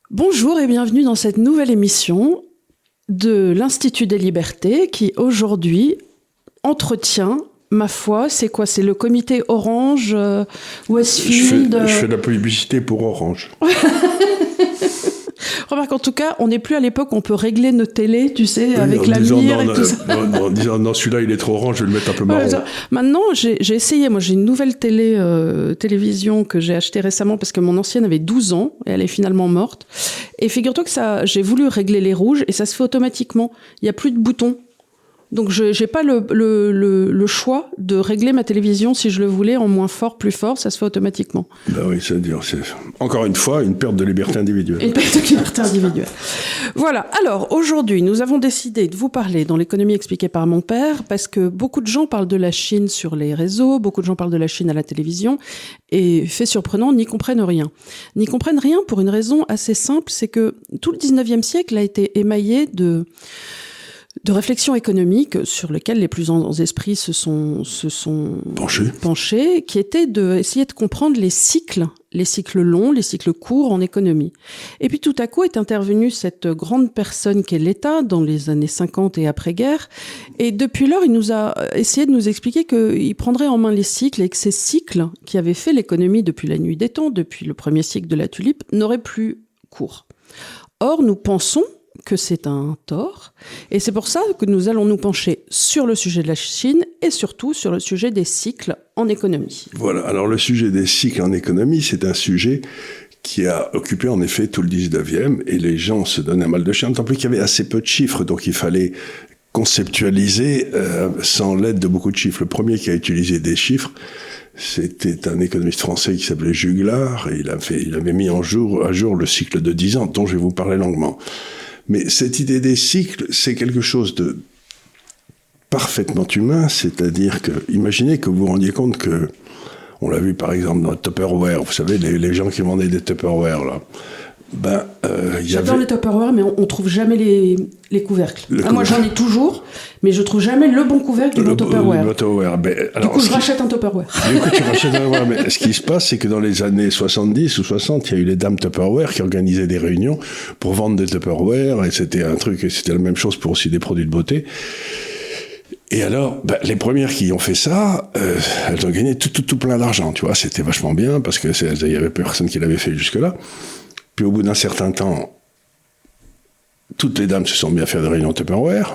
Bonjour et bienvenue dans cette nouvelle émission de l'Institut des Libertés qui aujourd'hui entretient, ma foi, c'est quoi? C'est le comité Orange, Westfield... Je fais de la publicité pour Orange. Remarque, en tout cas, on n'est plus à l'époque où on peut régler nos télés, tu sais, avec la mire et tout ça. En disant, non, celui-là, il est trop orange, je vais le mettre un peu marron. Maintenant, j'ai essayé. Moi, j'ai une nouvelle télévision que j'ai achetée récemment parce que mon ancienne avait 12 ans et elle est finalement morte. Et figure-toi que j'ai voulu régler les rouges et ça se fait automatiquement. Il n'y a plus de boutons. Donc, je n'ai pas le choix de régler ma télévision si je le voulais en moins fort, plus fort, ça se fait automatiquement. Ben oui, c'est dur. C'est encore une fois une perte de liberté individuelle. Une perte de liberté individuelle. Voilà. Alors, aujourd'hui, nous avons décidé de vous parler dans l'économie expliquée par mon père parce que beaucoup de gens parlent de la Chine sur les réseaux, beaucoup de gens parlent de la Chine à la télévision et, fait surprenant, n'y comprennent rien. N'y comprennent rien pour une raison assez simple, c'est que tout le 19e siècle a été émaillé de réflexions économiques sur lesquelles les plus grands esprits se sont penchés, qui étaient d'essayer de comprendre les cycles longs, les cycles courts en économie. Et puis tout à coup est intervenue cette grande personne qu'est l'État dans les années 50 et après-guerre. Et depuis lors, il nous a essayé de nous expliquer qu'il prendrait en main les cycles et que ces cycles qui avaient fait l'économie depuis la nuit des temps, depuis le premier cycle de la tulipe, n'auraient plus cours. Or, nous pensons que c'est un tort. Et c'est pour ça que nous allons nous pencher sur le sujet de la Chine et surtout sur le sujet des cycles en économie. Voilà. Alors, le sujet des cycles en économie, c'est un sujet qui a occupé en effet tout le 19e et les gens se donnaient un mal de chien, tant plus qu'il y avait assez peu de chiffres, donc il fallait conceptualiser sans l'aide de beaucoup de chiffres. Le premier qui a utilisé des chiffres, c'était un économiste français qui s'appelait Juglar et il avait mis à jour le cycle de 10 ans, dont je vais vous parler longuement. Mais cette idée des cycles, c'est quelque chose de parfaitement humain, c'est-à-dire que, imaginez que vous vous rendiez compte que, on l'a vu par exemple dans le Tupperware, vous savez, les gens qui vendaient des Tupperware, là. J'adore les Tupperware, mais on trouve jamais les couvercles. Moi, j'en ai toujours, mais je trouve jamais le bon couvercle du bon Tupperware. Du coup, je rachète un Tupperware. Du coup, tu rachètes un Tupperware. Mais ce qui se passe, c'est que dans les années 70 ou 60, il y a eu les dames Tupperware qui organisaient des réunions pour vendre des Tupperware, et c'était la même chose pour aussi des produits de beauté. Et alors, les premières qui ont fait ça, elles ont gagné tout plein d'argent, tu vois. C'était vachement bien parce que il y avait personne qui l'avait fait jusque-là. Puis au bout d'un certain temps, toutes les dames se sont bien fait des réunions Tupperware.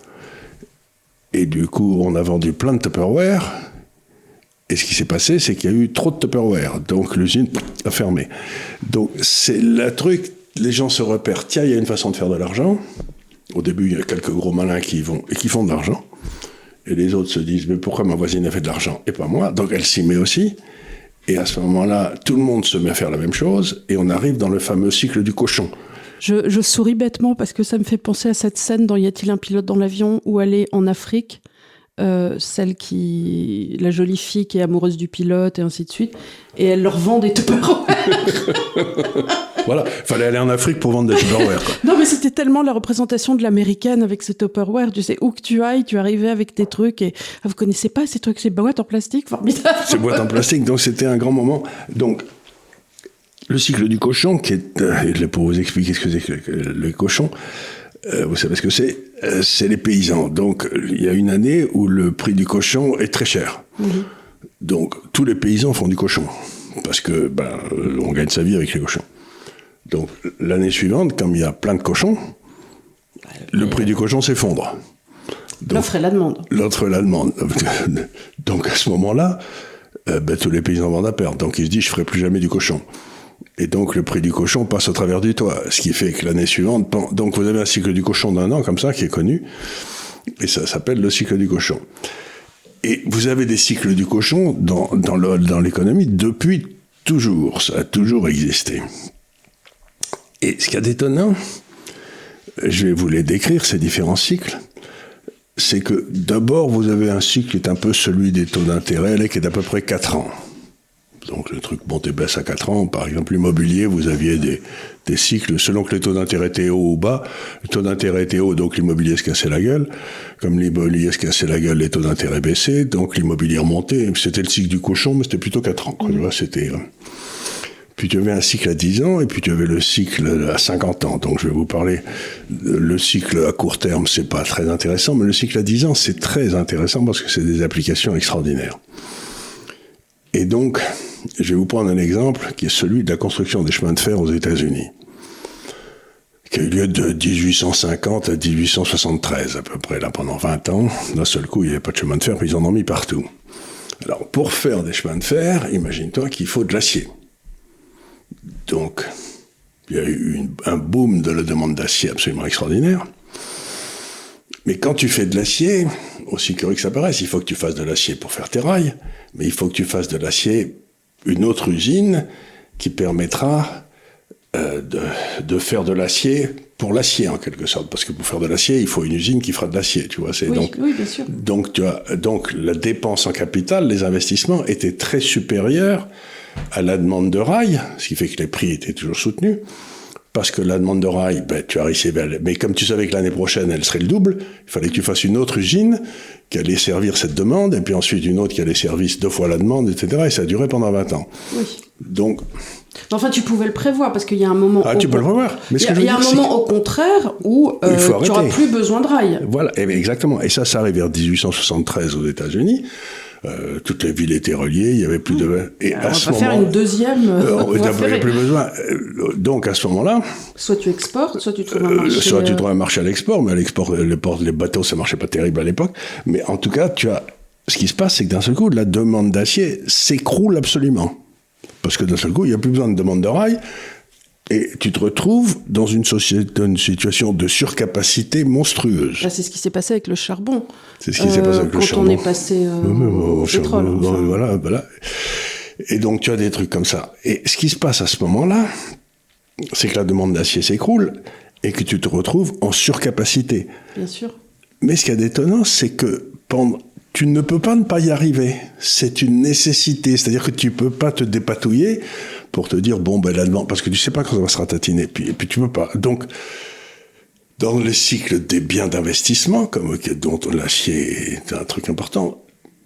Et du coup, on a vendu plein de Tupperware. Et ce qui s'est passé, c'est qu'il y a eu trop de Tupperware. Donc l'usine a fermé. Donc c'est le truc, les gens se repèrent. Tiens, il y a une façon de faire de l'argent. Au début, il y a quelques gros malins qui y vont et qui font de l'argent. Et les autres se disent, mais pourquoi ma voisine a fait de l'argent et pas moi? Donc elle s'y met aussi. Et à ce moment-là, tout le monde se met à faire la même chose, et on arrive dans le fameux cycle du cochon. Je souris bêtement parce que ça me fait penser à cette scène dans Y a-t-il un pilote dans l'avion où elle est en Afrique, la jolie fille qui est amoureuse du pilote et ainsi de suite, et elle leur vend des Tupperware. Voilà, fallait aller en Afrique pour vendre des Tupperware, quoi. Non, mais c'était tellement la représentation de l'américaine avec ces Tupperware. Tu sais, où que tu ailles, tu arrivais avec tes trucs et vous connaissez pas ces trucs, ces boîtes en plastique, formidable. Ces boîtes en plastique, donc c'était un grand moment. Donc, le cycle du cochon, pour vous expliquer ce que c'est que le cochon, vous savez ce que c'est les paysans. Donc, il y a une année où le prix du cochon est très cher. Mmh. Donc, tous les paysans font du cochon. Parce que, on gagne sa vie avec les cochons. Donc, l'année suivante, comme il y a plein de cochons, le prix du cochon s'effondre. L'offre et la demande. L'offre et la demande. Donc, à ce moment-là, tous les paysans vendent à perdre. Donc, ils se disent, je ferai plus jamais du cochon. Et donc, le prix du cochon passe au travers du toit. Ce qui fait que l'année suivante, donc vous avez un cycle du cochon d'1 an, comme ça, qui est connu. Et ça s'appelle le cycle du cochon. Et vous avez des cycles du cochon dans l'économie depuis toujours. Ça a toujours existé. Et ce qu'il y a d'étonnant, je vais vous les décrire, ces différents cycles, c'est que d'abord, vous avez un cycle qui est un peu celui des taux d'intérêt, là, qui est d'à peu près 4 ans. Donc le truc monte et baisse à 4 ans. Par exemple, l'immobilier, vous aviez des cycles, selon que les taux d'intérêt étaient hauts ou bas. Le taux d'intérêt était haut, donc l'immobilier se cassait la gueule. Comme l'immobilier se cassait la gueule, les taux d'intérêt baissaient, donc l'immobilier remontait. C'était le cycle du cochon, mais c'était plutôt 4 ans, quoi. Tu vois, c'était... Puis tu avais un cycle à 10 ans, et puis tu avais le cycle à 50 ans. Donc je vais vous parler, le cycle à court terme, c'est pas très intéressant, mais le cycle à 10 ans, c'est très intéressant parce que c'est des applications extraordinaires. Et donc, je vais vous prendre un exemple qui est celui de la construction des chemins de fer aux États-Unis, qui a eu lieu de 1850 à 1873, à peu près, là, pendant 20 ans. D'un seul coup, il n'y avait pas de chemin de fer, puis ils en ont mis partout. Alors, pour faire des chemins de fer, imagine-toi qu'il faut de l'acier. Donc, il y a eu un boom de la demande d'acier absolument extraordinaire. Mais quand tu fais de l'acier, aussi curieux que ça paraisse, il faut que tu fasses de l'acier pour faire tes rails, mais il faut que tu fasses de l'acier, une autre usine qui permettra de faire de l'acier pour l'acier, en quelque sorte. Parce que pour faire de l'acier, il faut une usine qui fera de l'acier, tu vois. Oui, bien sûr. Donc, la dépense en capital, les investissements étaient très supérieurs à la demande de rails, ce qui fait que les prix étaient toujours soutenus. Parce que la demande de rails, tu as réussi, mais comme tu savais que l'année prochaine, elle serait le double, il fallait que tu fasses une autre usine qui allait servir cette demande, et puis ensuite une autre qui allait servir 2 fois la demande, etc. Et ça a duré pendant 20 ans. Oui. Donc... Enfin, tu pouvais le prévoir, parce qu'il y a un moment... Ah, tu peux le prévoir. Mais il y a un moment, au contraire, où tu n'auras plus besoin de rails. Voilà, exactement. Et ça arrive vers 1873 aux États-Unis. Toutes les villes étaient reliées, il y avait plus de... Et alors, on va faire une deuxième... il n'y a plus besoin. Donc, à ce moment-là... Soit tu exportes, soit tu trouves un marché... Soit tu trouves un marché à l'export, mais à l'export, les bateaux, ça ne marchait pas terrible à l'époque. Mais en tout cas, ce qui se passe, c'est que d'un seul coup, la demande d'acier s'écroule absolument. Parce que d'un seul coup, il n'y a plus besoin de demande de rail. Et tu te retrouves dans une situation de surcapacité monstrueuse. Là, c'est ce qui s'est passé avec le charbon. C'est ce qui s'est passé avec le charbon. Quand on est passé au pétrole. Voilà. Et donc, tu as des trucs comme ça. Et ce qui se passe à ce moment-là, c'est que la demande d'acier s'écroule et que tu te retrouves en surcapacité. Bien sûr. Mais ce qu'il y a d'étonnant, c'est que tu ne peux pas ne pas y arriver. C'est une nécessité. C'est-à-dire que tu ne peux pas te dépatouiller pour te dire, la demande, parce que tu ne sais pas quand ça va se ratatiner, et puis tu ne peux pas. Donc, dans les cycles des biens d'investissement, dont l'acier est un truc important,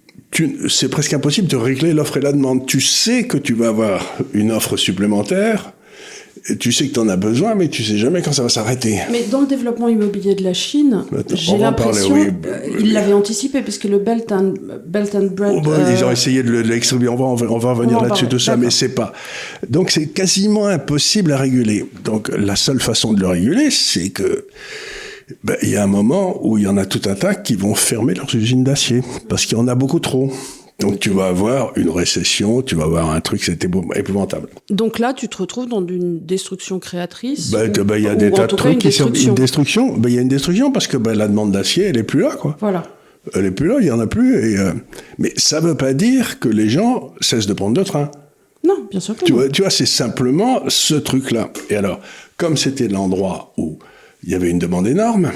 c'est presque impossible de régler l'offre et la demande. Tu sais que tu vas avoir une offre supplémentaire, et tu sais que tu en as besoin, mais tu sais jamais quand ça va s'arrêter. Mais dans le développement immobilier de la Chine, j'ai l'impression ils l'avaient anticipé, puisque le Belt and Bread... ils ont essayé de l'extruer, on va revenir là-dessus de ça, mais c'est pas... Donc c'est quasiment impossible à réguler. Donc la seule façon de le réguler, c'est que il y a un moment où il y en a tout un tas qui vont fermer leurs usines d'acier, parce qu'il y en a beaucoup trop. Donc tu vas avoir une récession, tu vas avoir un truc, c'est épouvantable. Donc là, tu te retrouves dans une destruction créatrice. Il y a des tas de trucs qui sont une destruction. Il y a une destruction parce que la demande d'acier, elle est plus là, quoi. Voilà. Elle est plus là, il y en a plus. Mais ça veut pas dire que les gens cessent de prendre le train. Non, bien sûr que non. Tu vois, c'est simplement ce truc-là. Et alors, comme c'était l'endroit où il y avait une demande énorme,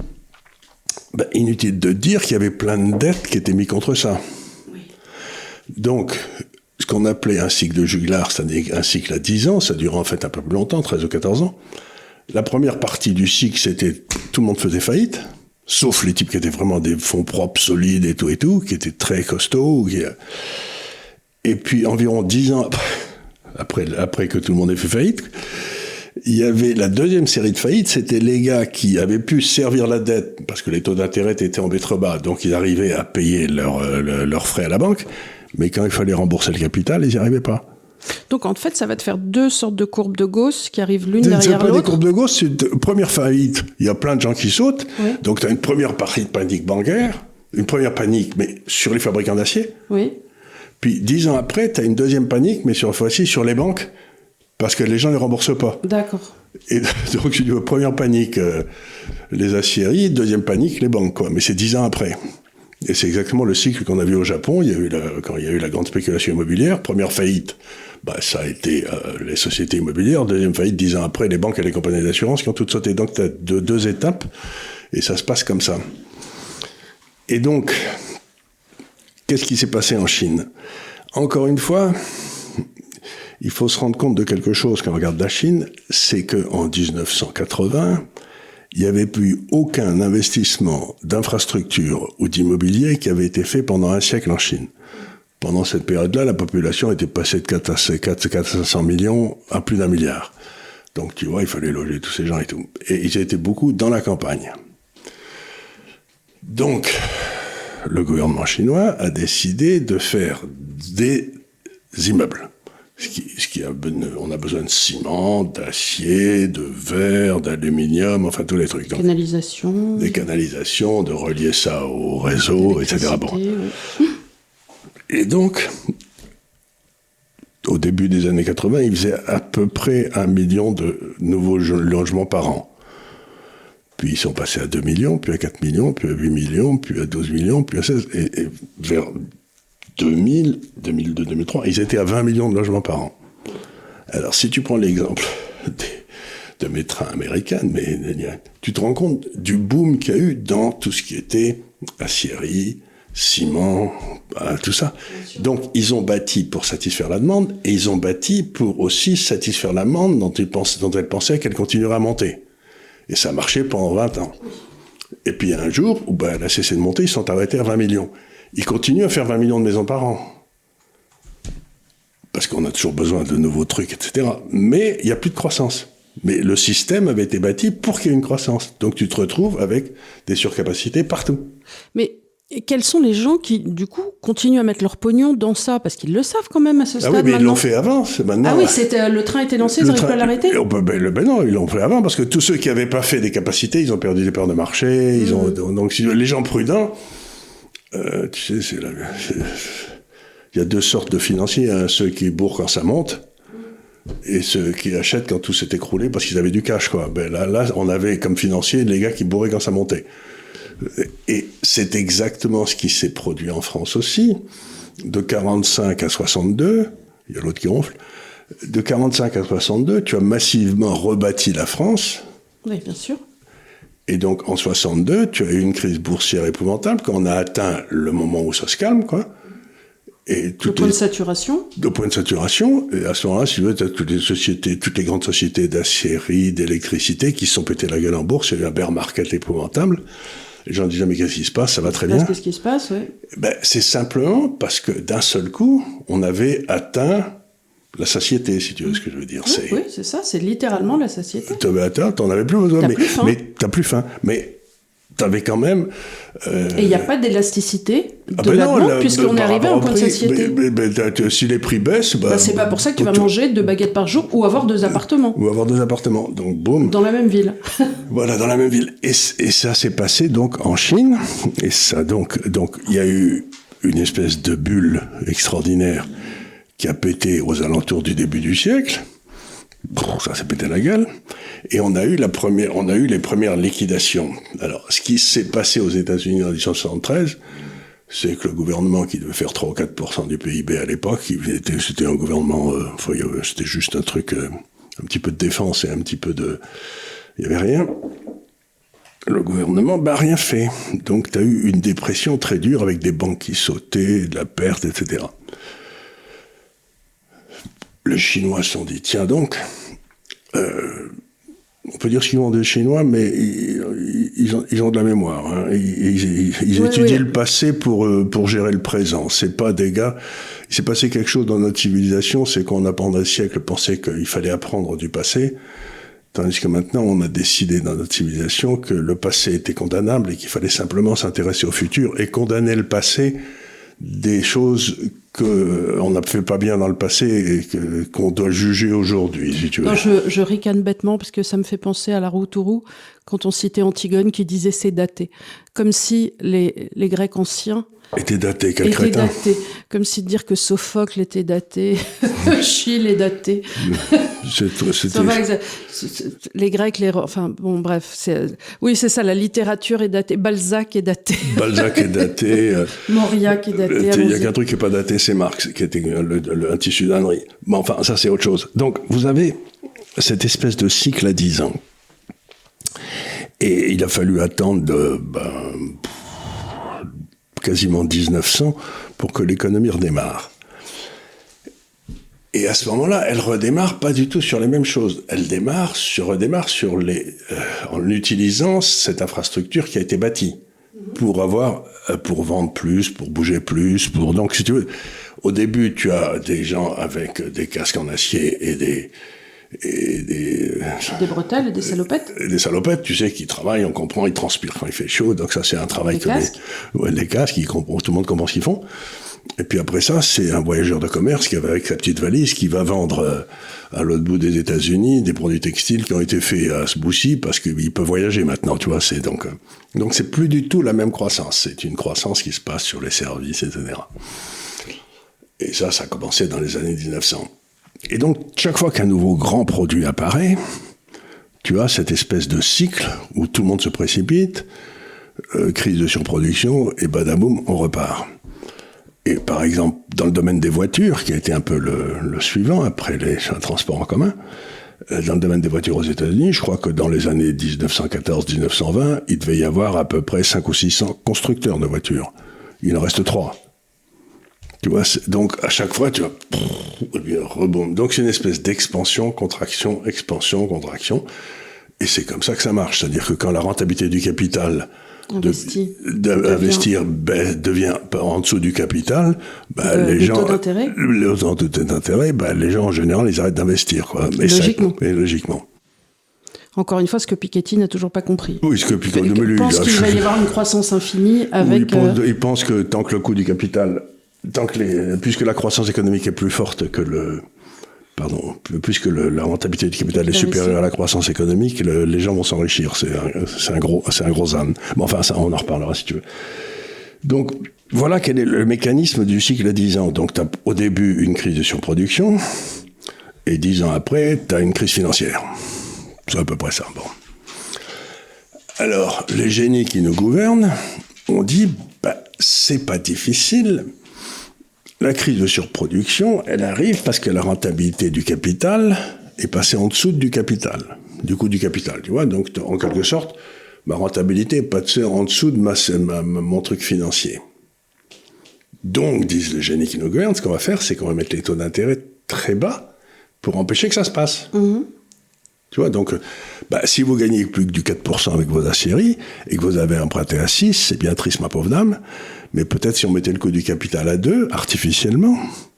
inutile de dire qu'il y avait plein de dettes qui étaient mises contre ça. Donc, ce qu'on appelait un cycle de juglar, c'est-à-dire un cycle à 10 ans, ça dure en fait un peu plus longtemps, 13 ou 14 ans. La première partie du cycle, c'était tout le monde faisait faillite, sauf les types qui étaient vraiment des fonds propres, solides et tout, qui étaient très costauds. Et puis, environ 10 ans après que tout le monde ait fait faillite, il y avait la deuxième série de faillites, c'était les gars qui avaient pu servir la dette, parce que les taux d'intérêt étaient en trop bas, donc ils arrivaient à payer leurs frais à la banque, mais quand il fallait rembourser le capital, ils n'y arrivaient pas. Donc en fait, ça va te faire 2 sortes de courbes de Gauss qui arrivent l'une derrière l'autre. C'est pas des courbes de Gauss, c'est une première faillite. Il y a plein de gens qui sautent, donc tu as une première partie de panique bancaire, une première panique, mais sur les fabricants d'acier. Oui. Puis 10 ans après, tu as une deuxième panique, mais cette fois-ci sur les banques, parce que les gens ne les remboursent pas. D'accord. Et donc, je dis, première panique, les aciéries, deuxième panique, les banques, quoi. Mais c'est 10 ans après. Et c'est exactement le cycle qu'on a vu au Japon. Quand il y a eu la grande spéculation immobilière, première faillite, ça a été les sociétés immobilières. Deuxième faillite, 10 ans après, les banques et les compagnies d'assurance qui ont toutes sauté. Donc, tu as deux étapes, et ça se passe comme ça. Et donc, qu'est-ce qui s'est passé en Chine ? Encore une fois, il faut se rendre compte de quelque chose quand on regarde la Chine, c'est qu'en 1980, il n'y avait plus aucun investissement d'infrastructure ou d'immobilier qui avait été fait pendant un siècle en Chine. Pendant cette période-là, la population était passée de 4 à 500 millions à plus d'1 milliard. Donc, tu vois, il fallait loger tous ces gens et tout. Et ils étaient beaucoup dans la campagne. Donc, le gouvernement chinois a décidé de faire des immeubles. On a besoin de ciment, d'acier, de verre, d'aluminium, enfin tous les trucs. Donc, des canalisations, de relier ça au réseau, etc. Bon. Oui. Et donc, au début des années 80, ils faisaient à peu près 1 million de nouveaux logements par an. Puis ils sont passés à 2 millions, puis à 4 millions, puis à 8 millions, puis à 12 millions, puis à 16. Et vers 2000, 2002, 2003, ils étaient à 20 millions de logements par an. Alors, si tu prends l'exemple de mes trains américains, tu te rends compte du boom qu'il y a eu dans tout ce qui était aciérie, ciment, tout ça. Donc, ils ont bâti pour satisfaire la demande, et ils ont bâti pour aussi satisfaire la demande dont elle pensait qu'elle continuerait à monter. Et ça a marché pendant 20 ans. Et puis, un jour, où elle a cessé de monter, ils sont arrêtés à 20 millions. Ils continuent à faire 20 millions de maisons par an. Parce qu'on a toujours besoin de nouveaux trucs, etc. Mais il n'y a plus de croissance. Mais le système avait été bâti pour qu'il y ait une croissance. Donc tu te retrouves avec des surcapacités partout. Mais quels sont les gens qui, du coup, continuent à mettre leur pognon dans ça? Parce qu'ils le savent quand même à ce stade oui, mais maintenant. Ils l'ont fait avant. Maintenant, oui, le train était lancé, ils n'arrivent pas à l'arrêter? Non, ils l'ont fait avant, parce que tous ceux qui n'avaient pas fait des capacités, ils ont perdu des parts de marché. Donc les gens prudents, tu sais, il y a 2 sortes de financiers, hein, ceux qui bourrent quand ça monte, et ceux qui achètent quand tout s'est écroulé parce qu'ils avaient du cash, quoi. Là, on avait comme financiers les gars qui bourraient quand ça montait. Et c'est exactement ce qui s'est produit en France aussi. De 45 à 62, il y a l'autre qui ronfle, de 45 à 62, tu as massivement rebâti la France. Oui, bien sûr. Et donc, en 62, tu as eu une crise boursière épouvantable, quand on a atteint le moment où ça se calme, quoi. Et le point de saturation. Le point de saturation. Et à ce moment-là, si tu veux, tu as toutes les grandes sociétés d'aciérie, d'électricité qui se sont pété la gueule en bourse. Il y a eu un bear market épouvantable. Les gens disent, mais qu'est-ce qui se passe? Ça va très bien. Qu'est-ce qui se passe, oui. C'est simplement parce que d'un seul coup, on avait atteint la satiété, si tu veux ce que je veux dire. Oui, c'est ça. C'est littéralement la satiété. T'en avais plus besoin. Mais t'as plus faim. Mais t'avais quand même... Et il n'y a pas d'élasticité de la demande, puisqu'on est arrivé à un point de satiété. Si les prix baissent... c'est pas pour ça que tu vas manger 2 baguettes par jour ou avoir 2 appartements. Donc, boum. Dans la même ville. Voilà, dans la même ville. Et ça s'est passé donc en Chine. Et ça, donc il y a eu une espèce de bulle extraordinaire qui a pété aux alentours du début du siècle. Ça s'est pété la gueule. Et on a eu les premières liquidations. Alors, ce qui s'est passé aux États-Unis en 1973, c'est que le gouvernement qui devait faire 3 ou 4% du PIB à l'époque, c'était un gouvernement, c'était juste un truc, un petit peu de défense et un petit peu de... Il n'y avait rien. Le gouvernement, rien fait. Donc, tu as eu une dépression très dure avec des banques qui sautaient, de la perte, etc. Les Chinois se sont dit, tiens donc, on peut dire ce qu'ils ont des Chinois, mais ils ont de la mémoire. Hein. Ils étudient le passé pour gérer le présent. C'est pas des gars... Il s'est passé quelque chose dans notre civilisation, c'est qu'on a pendant des siècles pensé qu'il fallait apprendre du passé, tandis que maintenant on a décidé dans notre civilisation que le passé était condamnable et qu'il fallait simplement s'intéresser au futur et condamner le passé des choses qu'on n'a fait pas bien dans le passé et qu'on doit juger aujourd'hui, si tu veux. Non, je ricane bêtement parce que ça me fait penser à la Routourou quand on citait Antigone qui disait c'est daté. Comme si les Grecs anciens étaient datés, quel crétin. Datés. Comme si de dire que Sophocle était daté, Chille est daté. Les Grecs, enfin bon bref, oui c'est ça, la littérature est datée, Balzac est daté. Mauriac est daté. Il y a qu'un truc qui n'est pas daté, c'est Marx, qui était un tissu d'ânerie. Mais enfin, ça c'est autre chose. Donc vous avez cette espèce de cycle à 10 ans. Et il a fallu attendre quasiment 1900 pour que l'économie redémarre. Et à ce moment-là, elle redémarre pas du tout sur les mêmes choses. Elle redémarre sur en utilisant cette infrastructure qui a été bâtie pour vendre plus, pour bouger plus, donc si tu veux, Au début, tu as des gens avec des casques en acier et des bretelles et des salopettes. Des salopettes, tu sais, qui travaillent, on comprend, ils transpirent quand il fait chaud, donc ça c'est un travail les casques. Les casques, tout le monde comprend ce qu'ils font. Et puis après ça, c'est un voyageur de commerce qui va avec sa petite valise, qui va vendre à l'autre bout des États-Unis des produits textiles qui ont été faits à ce bout-ci parce qu'il peut voyager maintenant, tu vois. C'est donc c'est plus du tout la même croissance. C'est une croissance qui se passe sur les services, etc. Et ça a commencé dans les années 1900. Et donc, chaque fois qu'un nouveau grand produit apparaît, tu as cette espèce de cycle où tout le monde se précipite, crise de surproduction, et badaboum, on repart. Et par exemple, dans le domaine des voitures, qui a été un peu le suivant, après les transports en commun, dans le domaine des voitures aux États-Unis, je crois que dans les années 1914-1920, il devait y avoir à peu près 500 ou 600 constructeurs de voitures. Il en reste 3. Tu vois, donc à chaque fois, tu vas rebond. Donc c'est une espèce d'expansion, contraction, expansion, contraction, et c'est comme ça que ça marche. C'est-à-dire que quand la rentabilité du capital d'investir devient en dessous du capital, les gens, les taux d'intérêt, les gens en général, ils arrêtent d'investir, quoi. Logiquement. Encore une fois, ce que Piketty n'a toujours pas compris. Oui, ce que Piketty pense qu'il va y avoir une croissance infinie avec. Il pense que tant que le coût du capital puisque la croissance économique est plus forte que puisque la rentabilité du capital est supérieure à la croissance économique, les gens vont s'enrichir. C'est un gros âne. Bon, enfin, ça, on en reparlera si tu veux. Donc, voilà quel est le mécanisme du cycle à 10 ans. Donc, tu as au début une crise de surproduction, et 10 ans après, tu as une crise financière. C'est à peu près ça. Bon. Alors, les génies qui nous gouvernent ont dit, c'est pas difficile. La crise de surproduction, elle arrive parce que la rentabilité du capital est passée en dessous du capital, du coût du capital, tu vois. Donc, en quelque sorte, ma rentabilité est passée en dessous de mon truc financier. Donc, disent les génies qui nous gouvernent, ce qu'on va faire, c'est qu'on va mettre les taux d'intérêt très bas pour empêcher que ça se passe. Mmh. Tu vois, donc, si vous gagnez plus que du 4% avec vos aciéries et que vous avez emprunté à 6, c'est bien triste, ma pauvre dame. Mais peut-être si on mettait le coût du capital à 2, artificiellement,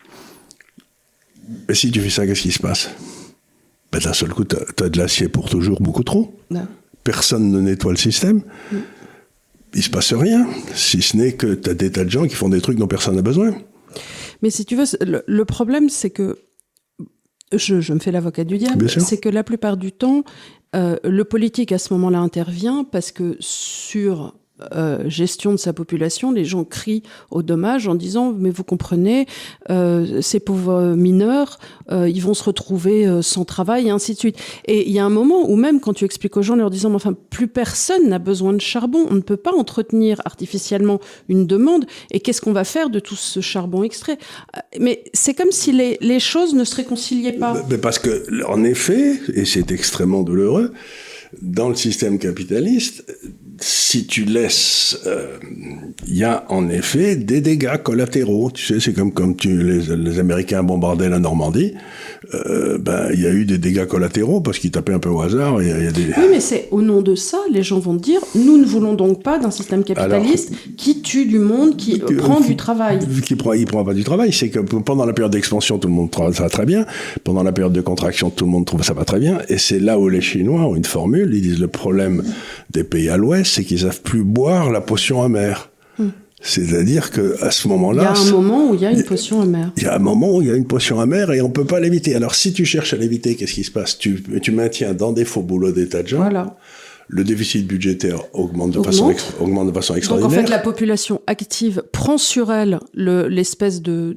et si tu fais ça, qu'est-ce qui se passe ? D'un seul coup, t'as de l'acier pour toujours, beaucoup trop. Non. Personne ne nettoie le système. Il se passe rien, si ce n'est que t'as des tas de gens qui font des trucs dont personne n'a besoin. Mais si tu veux, le problème, c'est que je me fais l'avocat du diable, c'est que la plupart du temps, le politique à ce moment-là intervient parce que sur gestion de sa population, les gens crient au dommage en disant mais vous comprenez, ces pauvres mineurs, ils vont se retrouver sans travail et ainsi de suite. Et il y a un moment où même quand tu expliques aux gens en leur disant mais enfin plus personne n'a besoin de charbon, on ne peut pas entretenir artificiellement une demande et qu'est-ce qu'on va faire de tout ce charbon extrait ? Mais c'est comme si les choses ne se réconciliaient pas. Mais parce que en effet, et c'est extrêmement douloureux, dans le système capitaliste, si tu laisses, il y a en effet des dégâts collatéraux. Tu sais, c'est comme les Américains bombardaient la Normandie. Il y a eu des dégâts collatéraux parce qu'ils tapaient un peu au hasard. Y a des... Oui, mais c'est au nom de ça, les gens vont te dire, nous ne voulons donc pas d'un système capitaliste qui tue du monde, qui prend du travail. Il prend pas du travail. C'est que pendant la période d'expansion, tout le monde trouve ça va très bien. Pendant la période de contraction, tout le monde trouve ça va très bien. Et c'est là où les Chinois ont une formule. Ils disent le problème des pays à l'Ouest, c'est qu'ils savent plus boire la potion amère. C'est-à-dire qu'à ce moment-là... Il y a un moment où il y a une potion amère. Il y a un moment où il y a une potion amère et on ne peut pas l'éviter. Alors, si tu cherches à l'éviter, qu'est-ce qui se passe ? Tu maintiens dans des faux boulots des tas de gens. Voilà. Le déficit budgétaire augmente de façon extraordinaire. Donc, en fait, la population active prend sur elle l'espèce de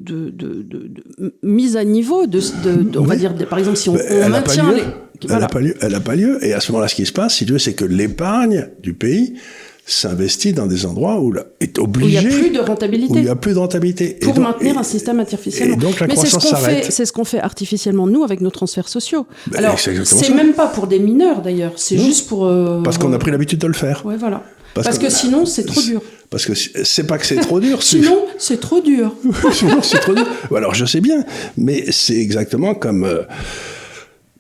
mise à niveau, on va dire, par exemple, si on maintient les... Voilà. Elle n'a pas lieu. Et à ce moment-là, ce qui se passe, si tu veux, c'est que l'épargne du pays s'investit dans des endroits où est obligé... Où il n'y a plus de rentabilité. Où il n'y a plus de rentabilité. Pour maintenir un système artificiellement. Et donc la croissance s'arrête. C'est ce qu'on fait artificiellement, nous, avec nos transferts sociaux. Alors, c'est même pas pour des mineurs, d'ailleurs. C'est juste pour... Parce qu'on a pris l'habitude de le faire. Ouais, voilà. Parce que sinon, c'est trop dur. Parce que c'est pas que c'est trop dur. Sinon, c'est trop dur. Sinon, c'est trop dur. Alors, je sais bien. Mais c'est exactement comme...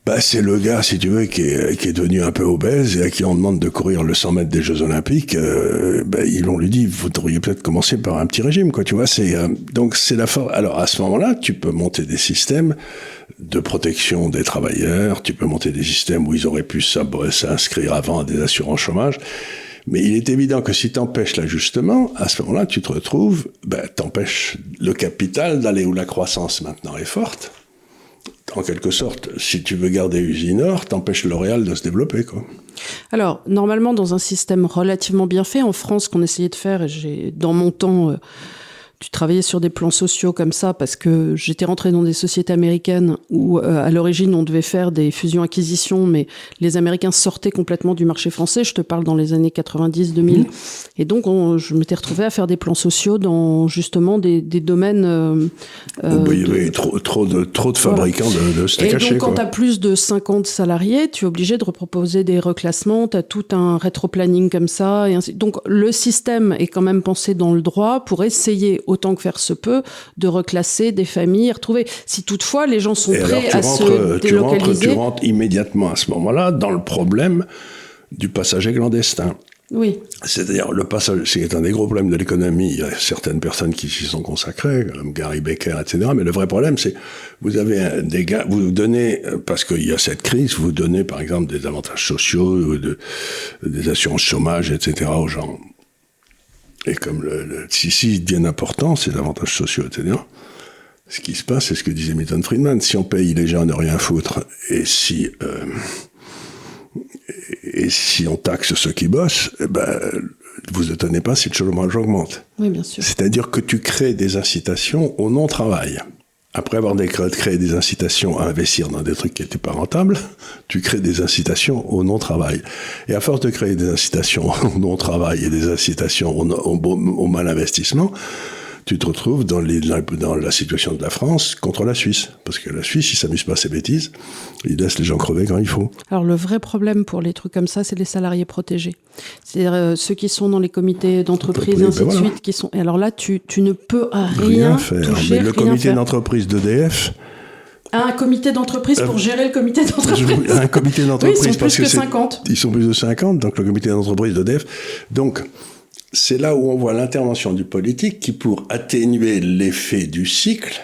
C'est le gars, si tu veux, qui est devenu un peu obèse et à qui on demande de courir le 100 mètres des Jeux Olympiques. On lui dit, vous devriez peut-être commencer par un petit régime, quoi. Tu vois, donc c'est la force. Alors à ce moment-là, tu peux monter des systèmes de protection des travailleurs. Tu peux monter des systèmes où ils auraient pu s'inscrire avant à des assurances chômage. Mais il est évident que si t'empêches l'ajustement, à ce moment-là, tu te retrouves, t'empêches le capital d'aller où la croissance maintenant est forte. En quelque sorte, si tu veux garder Usinor, t'empêches L'Oréal de se développer, quoi. Alors, normalement, dans un système relativement bien fait, en France, qu'on essayait de faire, et dans mon temps, tu travaillais sur des plans sociaux comme ça, parce que j'étais rentrée dans des sociétés américaines où, à l'origine, on devait faire des fusions-acquisitions, mais les Américains sortaient complètement du marché français. Je te parle dans les années 90-2000. Et donc, je m'étais retrouvée à faire des plans sociaux dans, justement, des domaines... il y avait trop de fabricants de steak haché. Et donc, quand tu as plus de 50 salariés, tu es obligé de reproposer des reclassements, tu as tout un rétro-planning comme ça. Et ainsi. Donc, le système est quand même pensé dans le droit pour essayer, autant que faire se peut, de reclasser des familles, retrouver. Si toutefois les gens sont prêts à se délocaliser. Tu rentres immédiatement à ce moment-là dans le problème du passager clandestin. Oui. C'est-à-dire, le passage, c'est un des gros problèmes de l'économie. Il y a certaines personnes qui s'y sont consacrées, comme Gary Becker, etc. Mais le vrai problème, c'est, vous avez des gars, vous donnez, parce qu'il y a cette crise, vous donnez, par exemple, des avantages sociaux, des assurances chômage, etc. aux gens. Et comme si ils deviennent importants, ces avantages sociaux, etc., ce qui se passe, c'est ce que disait Milton Friedman, si on paye les gens à ne rien foutre, et si on taxe ceux qui bossent, vous ne tenez pas si le chômage augmente. Oui, bien sûr. C'est-à-dire que tu crées des incitations au non-travail. Après avoir créé des incitations à investir dans des trucs qui n'étaient pas rentables, tu crées des incitations au non-travail. Et à force de créer des incitations au non-travail et des incitations au mal-investissement, tu te retrouves dans la situation de la France contre la Suisse. Parce que la Suisse, il s'amuse pas à ses bêtises, il laisse les gens crever quand il faut. Alors le vrai problème pour les trucs comme ça, c'est les salariés protégés. C'est-à-dire ceux qui sont dans les comités d'entreprise et ainsi de suite. Qui sont... Et alors là, tu ne peux rien faire. Toucher, mais le comité d'entreprise d'EDF... Un comité d'entreprise pour gérer le comité d'entreprise. Un comité d'entreprise, oui, ils sont plus que 50. Ils sont plus de 50, donc le comité d'entreprise d'EDF. Donc... c'est là où on voit l'intervention du politique qui, pour atténuer l'effet du cycle,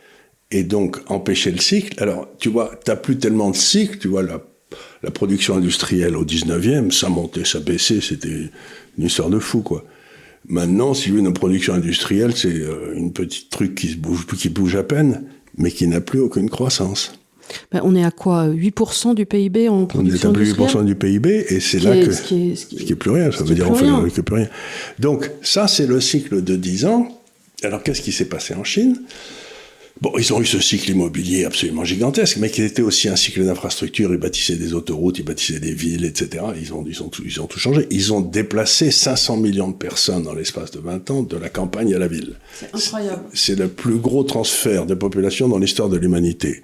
et donc empêcher le cycle, alors, tu vois, t'as plus tellement de cycle, tu vois, la production industrielle au 19e, ça montait, ça baissait, c'était une histoire de fou, quoi. Maintenant, si tu veux, une production industrielle, c'est une petite truc qui bouge à peine, mais qui n'a plus aucune croissance. On est à quoi, 8% du PIB en production industrielle ? On est à plus 8% du PIB, et c'est là que... Ce qui est plus rien, ça veut dire on fait plus rien. Donc, ça, c'est le cycle de 10 ans. Alors, qu'est-ce qui s'est passé en Chine ? Bon, ils ont eu ce cycle immobilier absolument gigantesque, mais qui était aussi un cycle d'infrastructure. Ils bâtissaient des autoroutes, ils bâtissaient des villes, etc. Ils ont tout changé. Ils ont déplacé 500 millions de personnes dans l'espace de 20 ans de la campagne à la ville. C'est incroyable. C'est le plus gros transfert de population dans l'histoire de l'humanité.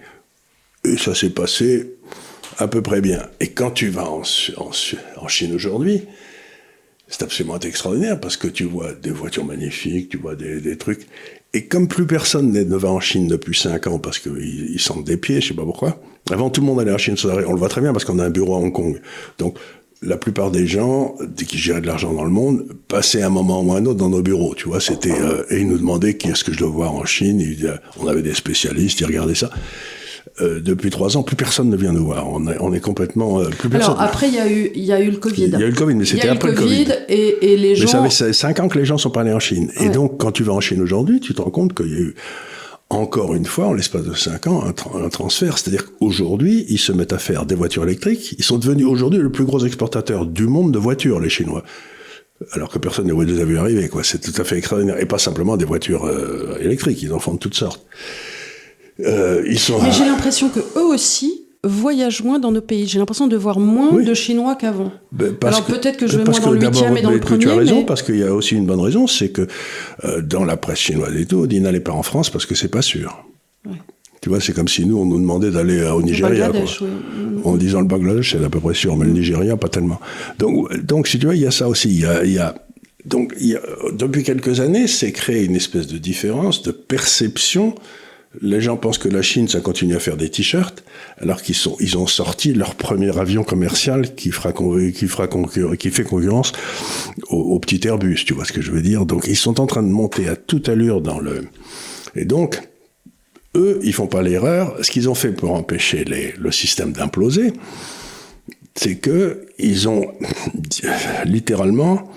Et ça s'est passé à peu près bien. Et quand tu vas en Chine aujourd'hui, c'est absolument extraordinaire parce que tu vois des voitures magnifiques, tu vois des trucs. Et comme plus personne ne va en Chine depuis 5 ans parce qu'ils sentent des pieds, je sais pas pourquoi. Avant, tout le monde allait en Chine, on le voit très bien parce qu'on a un bureau à Hong Kong. Donc, la plupart des gens qui géraient de l'argent dans le monde passaient un moment ou un autre dans nos bureaux, tu vois. C'était et ils nous demandaient qui est-ce que je dois voir en Chine. On avait des spécialistes, ils regardaient ça. Depuis 3 ans, plus personne ne vient nous voir. On est complètement... plus personne. Alors, après, il y a eu le Covid. Il y a eu le Covid, mais c'était après le Covid. Et les gens... Mais ça fait 5 ans que les gens sont pas allés en Chine. Ouais. Et donc, quand tu vas en Chine aujourd'hui, tu te rends compte qu'il y a eu, encore une fois, en l'espace de 5 ans, un transfert. C'est-à-dire qu'aujourd'hui, ils se mettent à faire des voitures électriques. Ils sont devenus aujourd'hui le plus gros exportateur du monde de voitures, les Chinois. Alors que personne ne les a vus arriver, quoi. C'est tout à fait extraordinaire. Et pas simplement des voitures électriques. Ils en font de toutes sortes. Mais j'ai l'impression que eux aussi voyagent moins dans nos pays. J'ai l'impression de voir moins de Chinois qu'avant. Alors peut-être que je vais moins dans le 8e et dans le 1er. Tu as raison, parce qu'il y a aussi une bonne raison, c'est que dans la presse chinoise et tout, on dit n'allez pas en France parce que c'est pas sûr. Ouais. Tu vois, c'est comme si nous, on nous demandait d'aller au Nigeria. Quoi. En disant le Bangladesh, c'est à peu près sûr, mais le Nigeria, pas tellement. Donc si tu vois, il y a ça aussi. Donc, depuis quelques années, c'est créé une espèce de différence de perception Les gens pensent que la Chine, ça continue à faire des t-shirts, alors ils ont sorti leur premier avion commercial qui fait concurrence au petit Airbus, tu vois ce que je veux dire. Donc, ils sont en train de monter à toute allure et donc, eux, ils font pas l'erreur. Ce qu'ils ont fait pour empêcher le système d'imploser, c'est que ils ont littéralement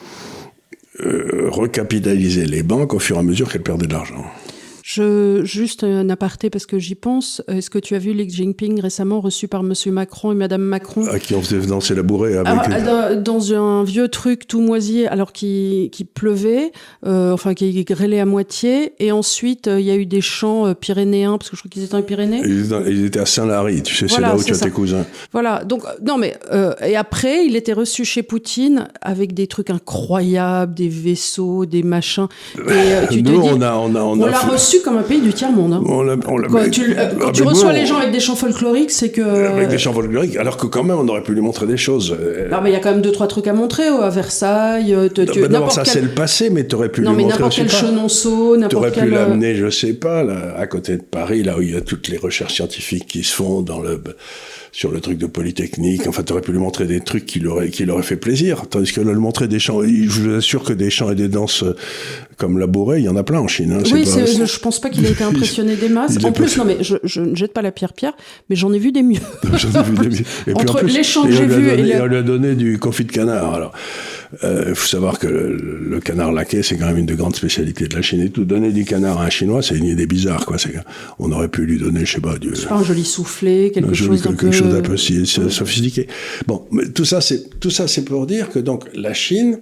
recapitalisé les banques au fur et à mesure qu'elles perdaient de l'argent. Juste un aparté parce que j'y pense. Est-ce que tu as vu Xi Jinping récemment reçu par Monsieur Macron et Madame Macron qui ont fait danser la bourrée avec dans un vieux truc tout moisi alors qu'il pleuvait, qui grêlait à moitié, et ensuite il y a eu des chants pyrénéens parce que je crois qu'ils étaient en Pyrénées. Ils étaient à Saint-Lary, tu sais, voilà, c'est là où tu as tes cousins. Voilà, donc non mais et après il était reçu chez Poutine avec des trucs incroyables, des vaisseaux, des machins. Et tu nous, te dis, on l'a reçu comme un pays du tiers-monde. Hein. Quand tu reçois les gens avec des chants folkloriques, c'est que... Avec des chants folkloriques, alors que quand même, on aurait pu lui montrer des choses. Non, mais il y a quand même 2-3 trucs à montrer à Versailles. D'abord, ça, c'est le passé, mais tu aurais pu lui montrer aussi. Non, mais n'importe quel Chenonceau, tu aurais pu l'amener, je sais pas, là, à côté de Paris, là où il y a toutes les recherches scientifiques qui se font sur le truc de Polytechnique. Enfin, tu aurais pu lui montrer des trucs qui lui auraient fait plaisir. Tandis que là, lui montrer des chants, je vous assure que des chants et des danses comme la bourrée, il y en a plein en Chine. Hein, oui, je pense pas qu'il ait été impressionné des masses. En plus, non, mais je ne jette pas la pierre, mais j'en ai vu des mieux. J'en ai vu des mieux. Et puis, entre en plus, les chants que j'ai vus on lui a donné du confit de canard. Alors, faut savoir que le canard laqué, c'est quand même une des grandes spécialités de la Chine et tout. Donner du canard à un Chinois, c'est une idée bizarre, quoi. On aurait pu lui donner, je sais pas, un joli soufflé, quelque chose d'un peu sophistiqué. Bon, mais tout ça, c'est pour dire que donc la Chine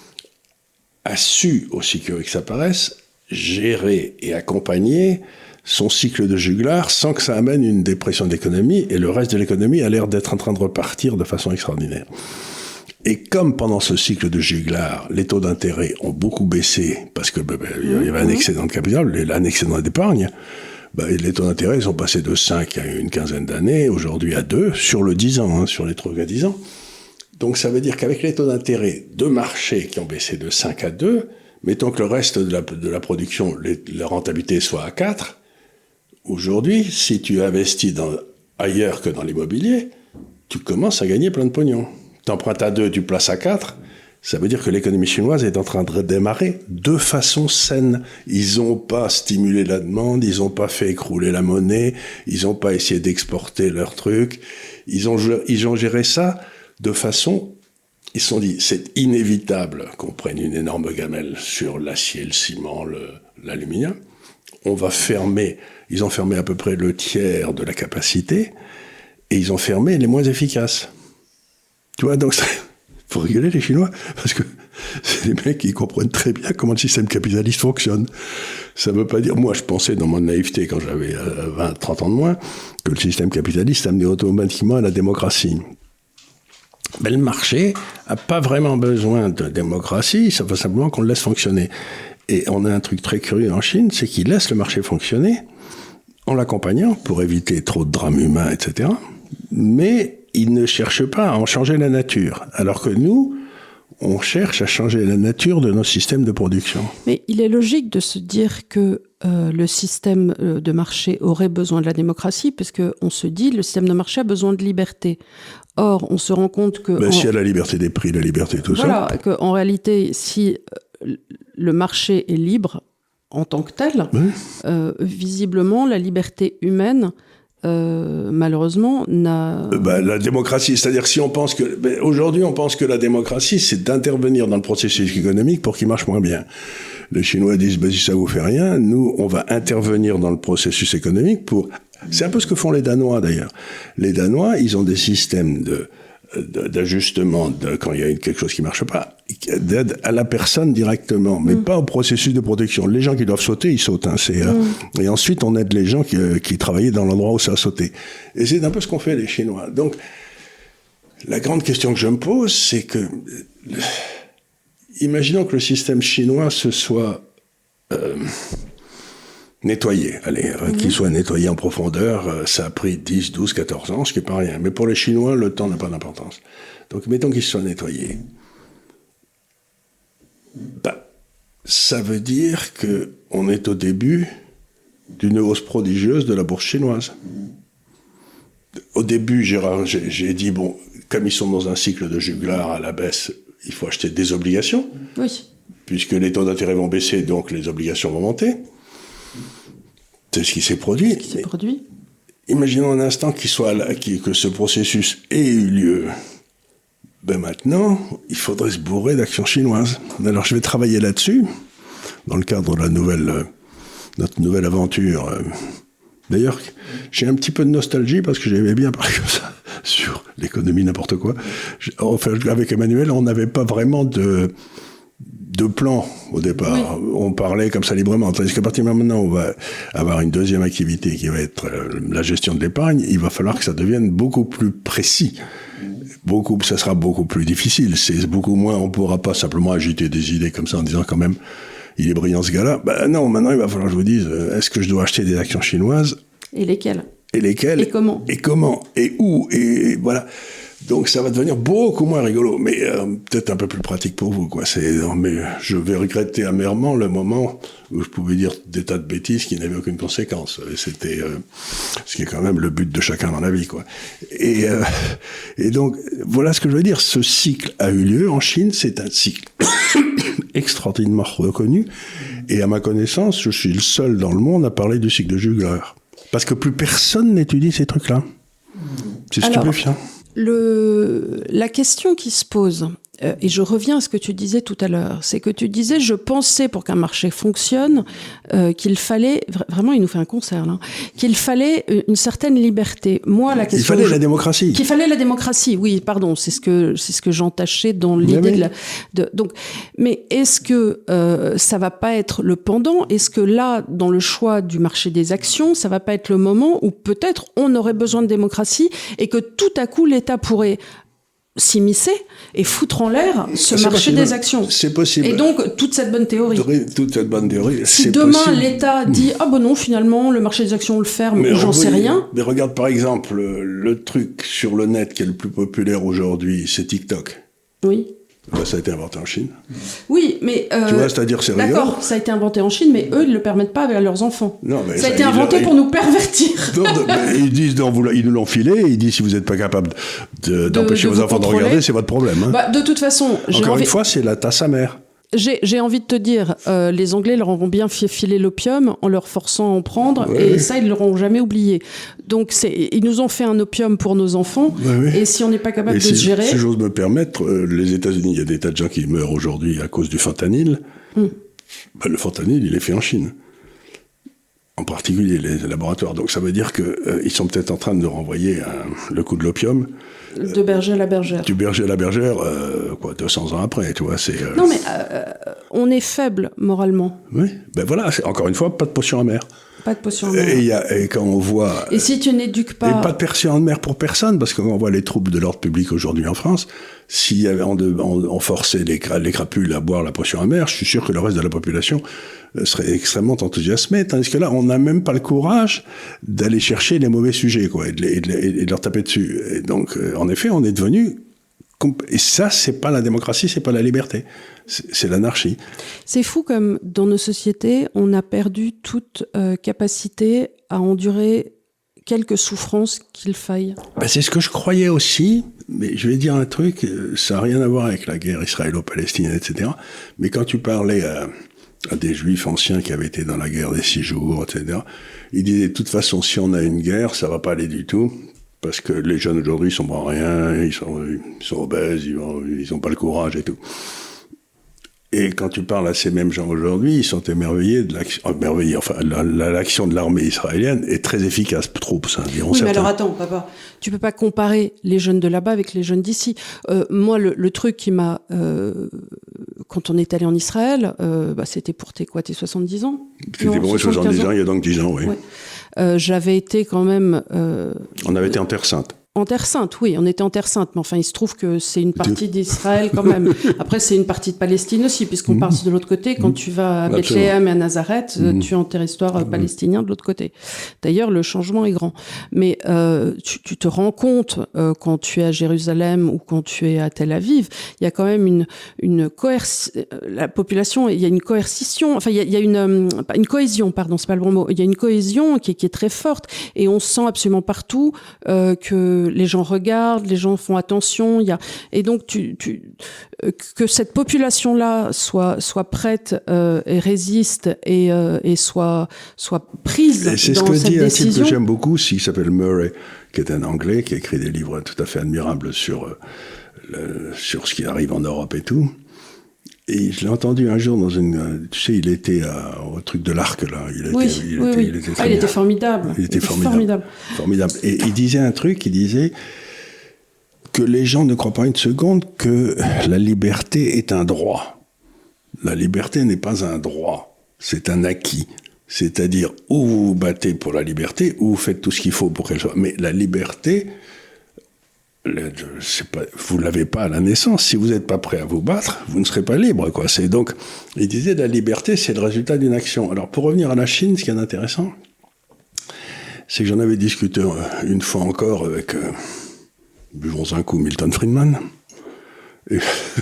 a su, aussi curieux que ça paraisse, gérer et accompagner son cycle de juglar sans que ça amène une dépression d'économie, et le reste de l'économie a l'air d'être en train de repartir de façon extraordinaire. Et comme pendant ce cycle de juglar, les taux d'intérêt ont beaucoup baissé parce que il y avait un excédent de capital, un excédent d'épargne, les taux d'intérêt sont passés de 5 à une quinzaine d'années, aujourd'hui à 2, sur le 10 ans, hein, sur les trucs à 10 ans. Donc ça veut dire qu'avec les taux d'intérêt de marché qui ont baissé de 5 à 2, mettons que le reste de la production, la rentabilité soit à 4, aujourd'hui, si tu investis ailleurs que dans l'immobilier, tu commences à gagner plein de pognon. Tu empruntes à 2, tu places à 4, ça veut dire que l'économie chinoise est en train de redémarrer de façon saine. Ils n'ont pas stimulé la demande, ils n'ont pas fait écrouler la monnaie, ils n'ont pas essayé d'exporter leurs trucs, ils ont géré ça de façon, ils se sont dit, c'est inévitable qu'on prenne une énorme gamelle sur l'acier, le ciment, l'aluminium. On va fermer, ils ont fermé à peu près le tiers de la capacité, et ils ont fermé les moins efficaces. Tu vois, donc, faut rigoler les Chinois, parce que c'est des mecs qui comprennent très bien comment le système capitaliste fonctionne. Ça veut pas dire, moi je pensais dans mon naïveté quand j'avais 20-30 ans de moins, que le système capitaliste amenait automatiquement à la démocratie. Ben, le marché a pas vraiment besoin de démocratie, ça veut simplement qu'on le laisse fonctionner. Et on a un truc très curieux en Chine, c'est qu'ils laissent le marché fonctionner en l'accompagnant pour éviter trop de drames humains, etc. Mais ils ne cherchent pas à en changer la nature. Alors que nous, on cherche à changer la nature de nos systèmes de production. Mais il est logique de se dire que le système de marché aurait besoin de la démocratie, parce qu'on se dit le système de marché a besoin de liberté. Or, on se rend compte que... s'il y a la liberté des prix, la liberté de tout ça... Voilà, qu'en réalité, si le marché est libre en tant que tel, visiblement, la liberté humaine... malheureusement, n'a... la démocratie, c'est-à-dire si on pense que... aujourd'hui, on pense que la démocratie, c'est d'intervenir dans le processus économique pour qu'il marche moins bien. Les Chinois disent, si ça vous fait rien, nous, on va intervenir dans le processus économique pour... C'est un peu ce que font les Danois, d'ailleurs. Les Danois, ils ont des systèmes d'ajustement quand il y a quelque chose qui marche pas, d'aide à la personne directement, mais pas au processus de production. Les gens qui doivent sauter, ils sautent. Hein, et ensuite, on aide les gens qui travaillaient dans l'endroit où ça a sauté. Et c'est un peu ce qu'ont fait les Chinois. Donc, la grande question que je me pose, c'est que... imaginons que le système chinois se soit... nettoyé, qu'il soit nettoyé en profondeur, ça a pris 10, 12, 14 ans, ce qui n'est pas rien. Mais pour les Chinois, le temps n'a pas d'importance. Donc, mettons qu'il soit nettoyé. Ça veut dire qu'on est au début d'une hausse prodigieuse de la bourse chinoise. Au début, j'ai dit, bon, comme ils sont dans un cycle de juglar à la baisse, il faut acheter des obligations. Oui. Puisque les taux d'intérêt vont baisser, donc les obligations vont monter. C'est ce qui s'est produit. Imaginons un instant que ce processus ait eu lieu. Ben maintenant, il faudrait se bourrer d'actions chinoises. Alors je vais travailler là-dessus, dans le cadre de notre nouvelle aventure. D'ailleurs, j'ai un petit peu de nostalgie parce que j'avais bien parlé comme ça sur l'économie, n'importe quoi. Enfin, avec Emmanuel, on n'avait pas vraiment de plan au départ. Oui. On parlait comme ça librement. Tandis qu'à partir de maintenant, on va avoir une deuxième activité qui va être la gestion de l'épargne. Il va falloir que ça devienne beaucoup plus précis. Ça sera beaucoup plus difficile. C'est beaucoup moins, on pourra pas simplement agiter des idées comme ça en disant quand même, il est brillant ce gars-là. Ben non, maintenant il va falloir que je vous dise, est-ce que je dois acheter des actions chinoises? Et lesquelles? Et comment? Et comment? Et où? Et voilà. Donc ça va devenir beaucoup moins rigolo, mais peut-être un peu plus pratique pour vous, quoi. Mais je vais regretter amèrement le moment où je pouvais dire des tas de bêtises qui n'avaient aucune conséquence. C'était ce qui est quand même le but de chacun dans la vie, quoi. Et donc voilà ce que je veux dire. Ce cycle a eu lieu en Chine. C'est un cycle extraordinairement reconnu. Et à ma connaissance, je suis le seul dans le monde à parler du cycle de Juglar, parce que plus personne n'étudie ces trucs-là. C'est stupéfiant. La question qui se pose, et je reviens à ce que tu disais tout à l'heure, c'est que tu disais, je pensais pour qu'un marché fonctionne, qu'il fallait, vraiment il nous fait un concert là, qu'il fallait une certaine liberté. Moi, la question... Il fallait la démocratie. Qu'il fallait la démocratie, oui, pardon, c'est ce que j'entachais dans l'idée donc, mais est-ce que ça va pas être le pendant? Est-ce que là, dans le choix du marché des actions, ça va pas être le moment où peut-être on aurait besoin de démocratie et que tout à coup l'État pourrait s'immiscer et foutre en l'air ce marché des actions. C'est possible. Et donc, toute cette bonne théorie. Si demain, possible. l'État dit « Ah ben non, finalement, le marché des actions, on le ferme, mais j'en sais rien ». Mais regarde, par exemple, le truc sur le net qui est le plus populaire aujourd'hui, c'est TikTok. Oui. Ben, ça a été inventé en Chine. Oui, mais... tu vois, c'est-à-dire c'est rigolo. D'accord, ça a été inventé en Chine, mais eux, ils ne le permettent pas avec leurs enfants. Non, mais ça a été inventé pour nous pervertir. Ils disent, ils nous l'ont filé, ils disent, si vous n'êtes pas capable d'empêcher vos enfants de regarder, c'est votre problème. Hein. Bah, de toute façon... Encore une fois, c'est la tasse amère. J'ai envie de te dire, les Anglais leur ont bien filer l'opium en leur forçant à en prendre, et ça, ils ne l'auront jamais oublié. Donc, ils nous ont fait un opium pour nos enfants, et si on n'est pas capable de se gérer... Si j'ose me permettre, les États-Unis, il y a des tas de gens qui meurent aujourd'hui à cause du fentanyl. Ben, le fentanyl, il est fait en Chine. En particulier les laboratoires. Donc ça veut dire qu'ils sont peut-être en train de renvoyer le coup de l'opium. De berger à la bergère. Du berger à la bergère, 200 ans après, tu vois. Non, mais on est faible moralement. Oui, ben voilà, encore une fois, pas de potion amère. Pas de potion amère. Et quand on voit... Et si tu n'éduques pas... Et pas de potion amère pour personne, parce que quand on voit les troupes de l'ordre public aujourd'hui en France, si on forçait les crapules à boire la potion amère, je suis sûr que le reste de la population serait extrêmement enthousiasmé, tandis que là, on n'a même pas le courage d'aller chercher les mauvais sujets, quoi, et de leur taper dessus. Et donc, en effet, on est devenu... Et ça, c'est pas la démocratie, c'est pas la liberté. C'est l'anarchie. C'est fou comme, dans nos sociétés, on a perdu toute capacité à endurer quelque souffrance qu'il faille. Ben, c'est ce que je croyais aussi, mais je vais dire un truc, ça n'a rien à voir avec la guerre israélo-palestinienne, etc. Mais quand tu parlais à des juifs anciens qui avaient été dans la guerre des 6 jours, etc., ils disaient, de toute façon, si on a une guerre, ça va pas aller du tout. Parce que les jeunes aujourd'hui, ils sont pas rien, ils sont obèses, ils ont pas le courage et tout. Et quand tu parles à ces mêmes gens aujourd'hui, ils sont émerveillés de l'action, l'action de l'armée israélienne est très efficace, trop, ça diront oui, certains. Mais alors attends, papa, tu peux pas comparer les jeunes de là-bas avec les jeunes d'ici. Moi, le truc qui m'a, quand on est allé en Israël, c'était pour tes 70 ans? C'était pour moi 70 ans, il y a donc 10 ans, oui. Ouais. J'avais été quand même... On avait été en Terre Sainte. En Terre Sainte, oui, on était en Terre Sainte, mais enfin, il se trouve que c'est une partie d'Israël quand même. Après, c'est une partie de Palestine aussi, puisqu'on passe de l'autre côté. Quand tu vas à Bethléem et à Nazareth, tu es en territoire palestinien de l'autre côté. D'ailleurs, le changement est grand. Mais tu te rends compte, quand tu es à Jérusalem ou quand tu es à Tel Aviv, il y a quand même la population, il y a une coercition, enfin, il y a une cohésion, pardon, c'est pas le bon mot. Il y a une cohésion qui est très forte, et on sent absolument partout que les gens regardent, les gens font attention. Et donc que cette population-là soit prête et résiste et soit prise dans cette décision. C'est ce que dit un type que j'aime beaucoup, qui s'appelle Murray, qui est un Anglais, qui a écrit des livres tout à fait admirables sur ce qui arrive en Europe et tout. Et je l'ai entendu un jour tu sais, il était au truc de l'Arc, là. Il était formidable. Il était formidable. Et il disait un truc, il disait que les gens ne croient pas une seconde que la liberté est un droit. La liberté n'est pas un droit, c'est un acquis. C'est-à-dire, ou vous vous battez pour la liberté, ou vous faites tout ce qu'il faut pour qu'elle soit. Mais la liberté, vous ne l'avez pas à la naissance. Si vous n'êtes pas prêt à vous battre, vous ne serez pas libre, quoi. Donc, il disait, la liberté, c'est le résultat d'une action. Alors, pour revenir à la Chine, ce qui est intéressant, c'est que j'en avais discuté une fois encore avec, buvons un coup, Milton Friedman, et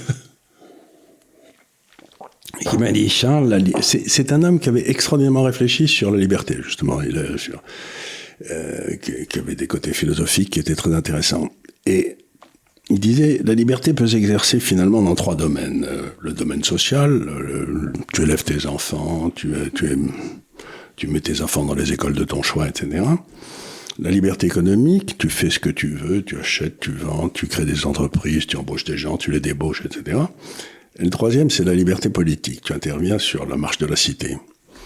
qui m'a dit, Charles, c'est un homme qui avait extraordinairement réfléchi sur la liberté, justement, qui avait des côtés philosophiques qui étaient très intéressants. Et il disait, la liberté peut s'exercer finalement dans 3 domaines. Le domaine social, tu élèves tes enfants, tu mets tes enfants dans les écoles de ton choix, etc. La liberté économique, tu fais ce que tu veux, tu achètes, tu vends, tu crées des entreprises, tu embauches des gens, tu les débauches, etc. Et le 3e, c'est la liberté politique. Tu interviens sur la marche de la cité.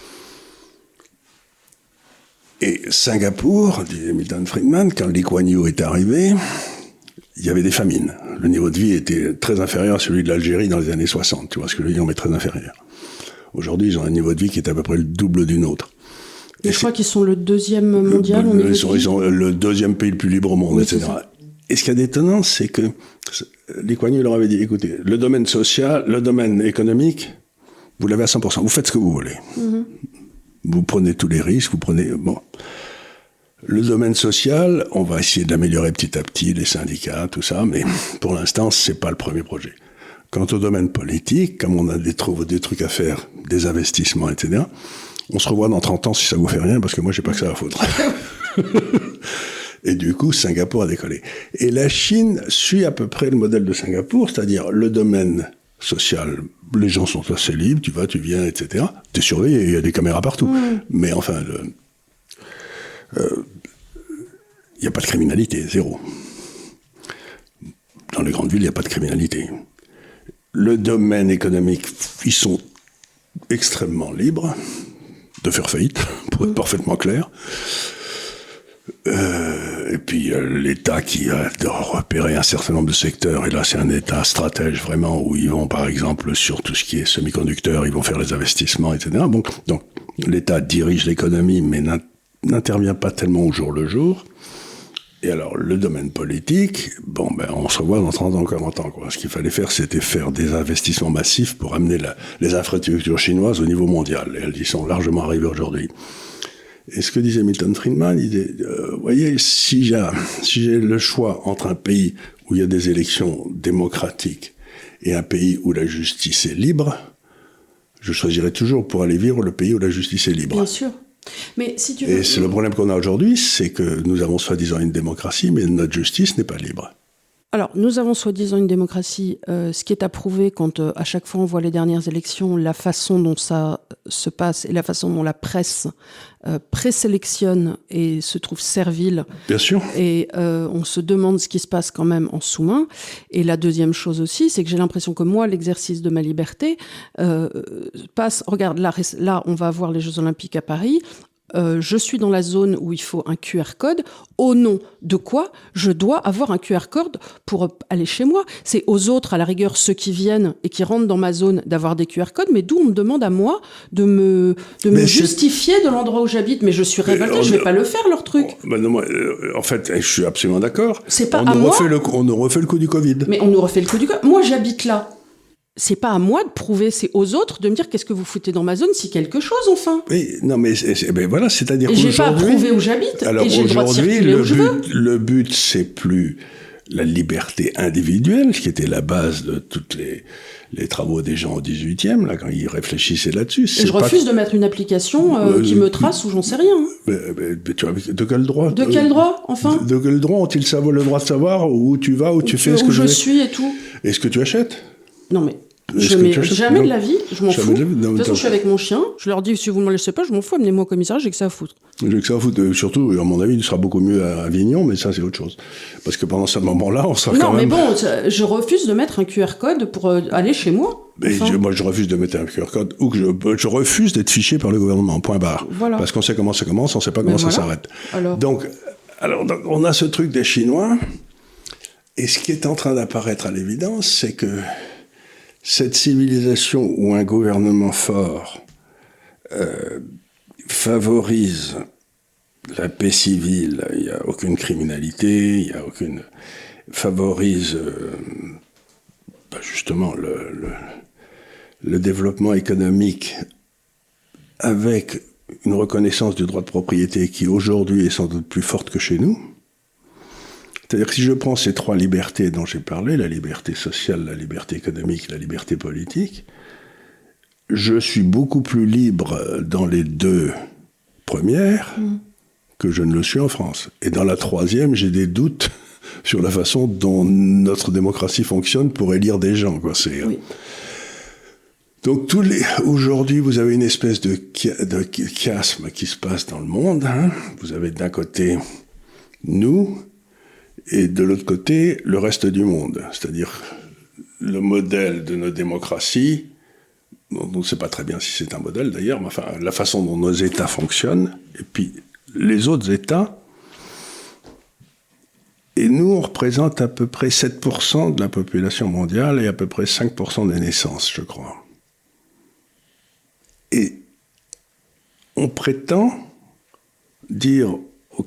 Et Singapour, disait Milton Friedman, quand Lee Kuan Yew est arrivé, il y avait des famines. Le niveau de vie était très inférieur à celui de l'Algérie dans les années 60. Tu vois ce que je veux dire, mais très inférieur. Aujourd'hui, ils ont un niveau de vie qui est à peu près le double du nôtre. Et je crois qu'ils sont le 2e mondial. Ils sont le 2e pays le plus libre au monde, etc. Et ce qui est d'étonnant, c'est que Lee Kuan Yew leur avait dit, écoutez, le domaine social, le domaine économique, vous l'avez à 100%. Vous faites ce que vous voulez. Mm-hmm. Vous prenez tous les risques, bon. Le domaine social, on va essayer de l'améliorer petit à petit, les syndicats, tout ça, mais pour l'instant, c'est pas le premier projet. Quant au domaine politique, comme on a des trucs à faire, des investissements, etc., on se revoit dans 30 ans si ça vous fait rien, parce que moi, j'ai pas que ça à foutre. Et du coup, Singapour a décollé. Et la Chine suit à peu près le modèle de Singapour, c'est-à-dire le domaine social, les gens sont assez libres, tu vas, tu viens, etc. T'es surveillé, il y a des caméras partout. Mais enfin, il n'y a pas de criminalité, zéro. Dans les grandes villes, il n'y a pas de criminalité. Le domaine économique, ils sont extrêmement libres de faire faillite, pour être parfaitement clair. Et puis l'État qui a repéré un certain nombre de secteurs, et là c'est un État stratège vraiment, où ils vont par exemple sur tout ce qui est semi-conducteurs, ils vont faire les investissements, etc. Donc l'État dirige l'économie, mais n'intervient pas tellement au jour le jour. Et alors le domaine politique, on se revoit dans 30 ans, 40 ans, quoi. Ce qu'il fallait faire, c'était faire des investissements massifs pour amener les infrastructures chinoises au niveau mondial. Et elles y sont largement arrivées aujourd'hui. Et ce que disait Milton Friedman, il disait, vous voyez, si j'ai le choix entre un pays où il y a des élections démocratiques et un pays où la justice est libre, je choisirais toujours pour aller vivre le pays où la justice est libre. Bien sûr. Mais si tu veux... Et c'est le problème qu'on a aujourd'hui, c'est que nous avons soi-disant une démocratie, mais notre justice n'est pas libre. Alors, nous avons soi-disant une démocratie, ce qui est approuvé quand à chaque fois on voit les dernières élections, la façon dont ça se passe et la façon dont la presse présélectionne et se trouve servile. Bien sûr. Et on se demande ce qui se passe quand même en sous-main. Et la deuxième chose aussi, c'est que j'ai l'impression que moi, l'exercice de ma liberté passe... Regarde, là, on va avoir les Jeux Olympiques à Paris. je suis dans la zone où il faut un QR code. Au nom de quoi je dois avoir un QR code pour aller chez moi? C'est aux autres, à la rigueur, ceux qui viennent et qui rentrent dans ma zone, d'avoir des QR codes, mais d'où on me demande à moi de me justifier de l'endroit où j'habite. Mais je suis révoltée, je vais pas le faire, leur truc. En fait, je suis absolument d'accord. C'est pas à moi. On nous refait le coup du Covid. Mais on nous refait le coup du Covid. Moi, j'habite là. C'est pas à moi de prouver, c'est aux autres de me dire qu'est-ce que vous foutez dans ma zone, si quelque chose, enfin. Oui, non, mais voilà, c'est-à-dire qu'aujourd'hui... Et j'ai pas à prouver où j'habite, et j'ai le droit de circuler où je veux. Le but, c'est plus la liberté individuelle, ce qui était la base de tous les travaux des gens au 18e, là, quand ils réfléchissaient là-dessus. Et je refuse de mettre une application qui me trace ou j'en sais rien. De quel droit? De quel droit, enfin? De quel droit ont-ils le droit de savoir où tu vas, où tu fais ce que je suis et tout. Est-ce que tu achètes? Non, mais... Jamais de la vie, je m'en fous. De toute façon, je suis avec mon chien, je leur dis, si vous ne me laissez pas, je m'en fous, amenez-moi au commissariat, j'ai que ça à foutre. J'ai que ça à foutre, surtout, à mon avis, il sera beaucoup mieux à Avignon, mais ça, c'est autre chose. Parce que pendant ce moment-là, on sera quand même... Non, mais bon, je refuse de mettre un QR code pour aller chez moi. Moi, je refuse de mettre un QR code, ou que je refuse d'être fiché par le gouvernement, point barre. Voilà. Parce qu'on sait comment ça commence, on ne sait pas comment ça s'arrête. Donc, on a ce truc des Chinois, et ce qui est en train d'apparaître à l'évidence, c'est que cette civilisation où un gouvernement fort favorise la paix civile, il n'y a aucune criminalité, il n'y a aucune... favorise justement le développement économique avec une reconnaissance du droit de propriété qui aujourd'hui est sans doute plus forte que chez nous. C'est-à-dire que si je prends ces trois libertés dont j'ai parlé, la liberté sociale, la liberté économique, la liberté politique, je suis beaucoup plus libre dans les deux premières que je ne le suis en France. Et dans la troisième, j'ai des doutes sur la façon dont notre démocratie fonctionne pour élire des gens, quoi. Oui. Donc aujourd'hui, vous avez une espèce de chiasme qui se passe dans le monde. Hein. Vous avez d'un côté nous, et de l'autre côté, le reste du monde. C'est-à-dire le modèle de nos démocraties, on ne sait pas très bien si c'est un modèle d'ailleurs, mais enfin, la façon dont nos États fonctionnent, et puis les autres États. Et nous, on représente à peu près 7% de la population mondiale et à peu près 5% des naissances, je crois. Et on prétend dire aux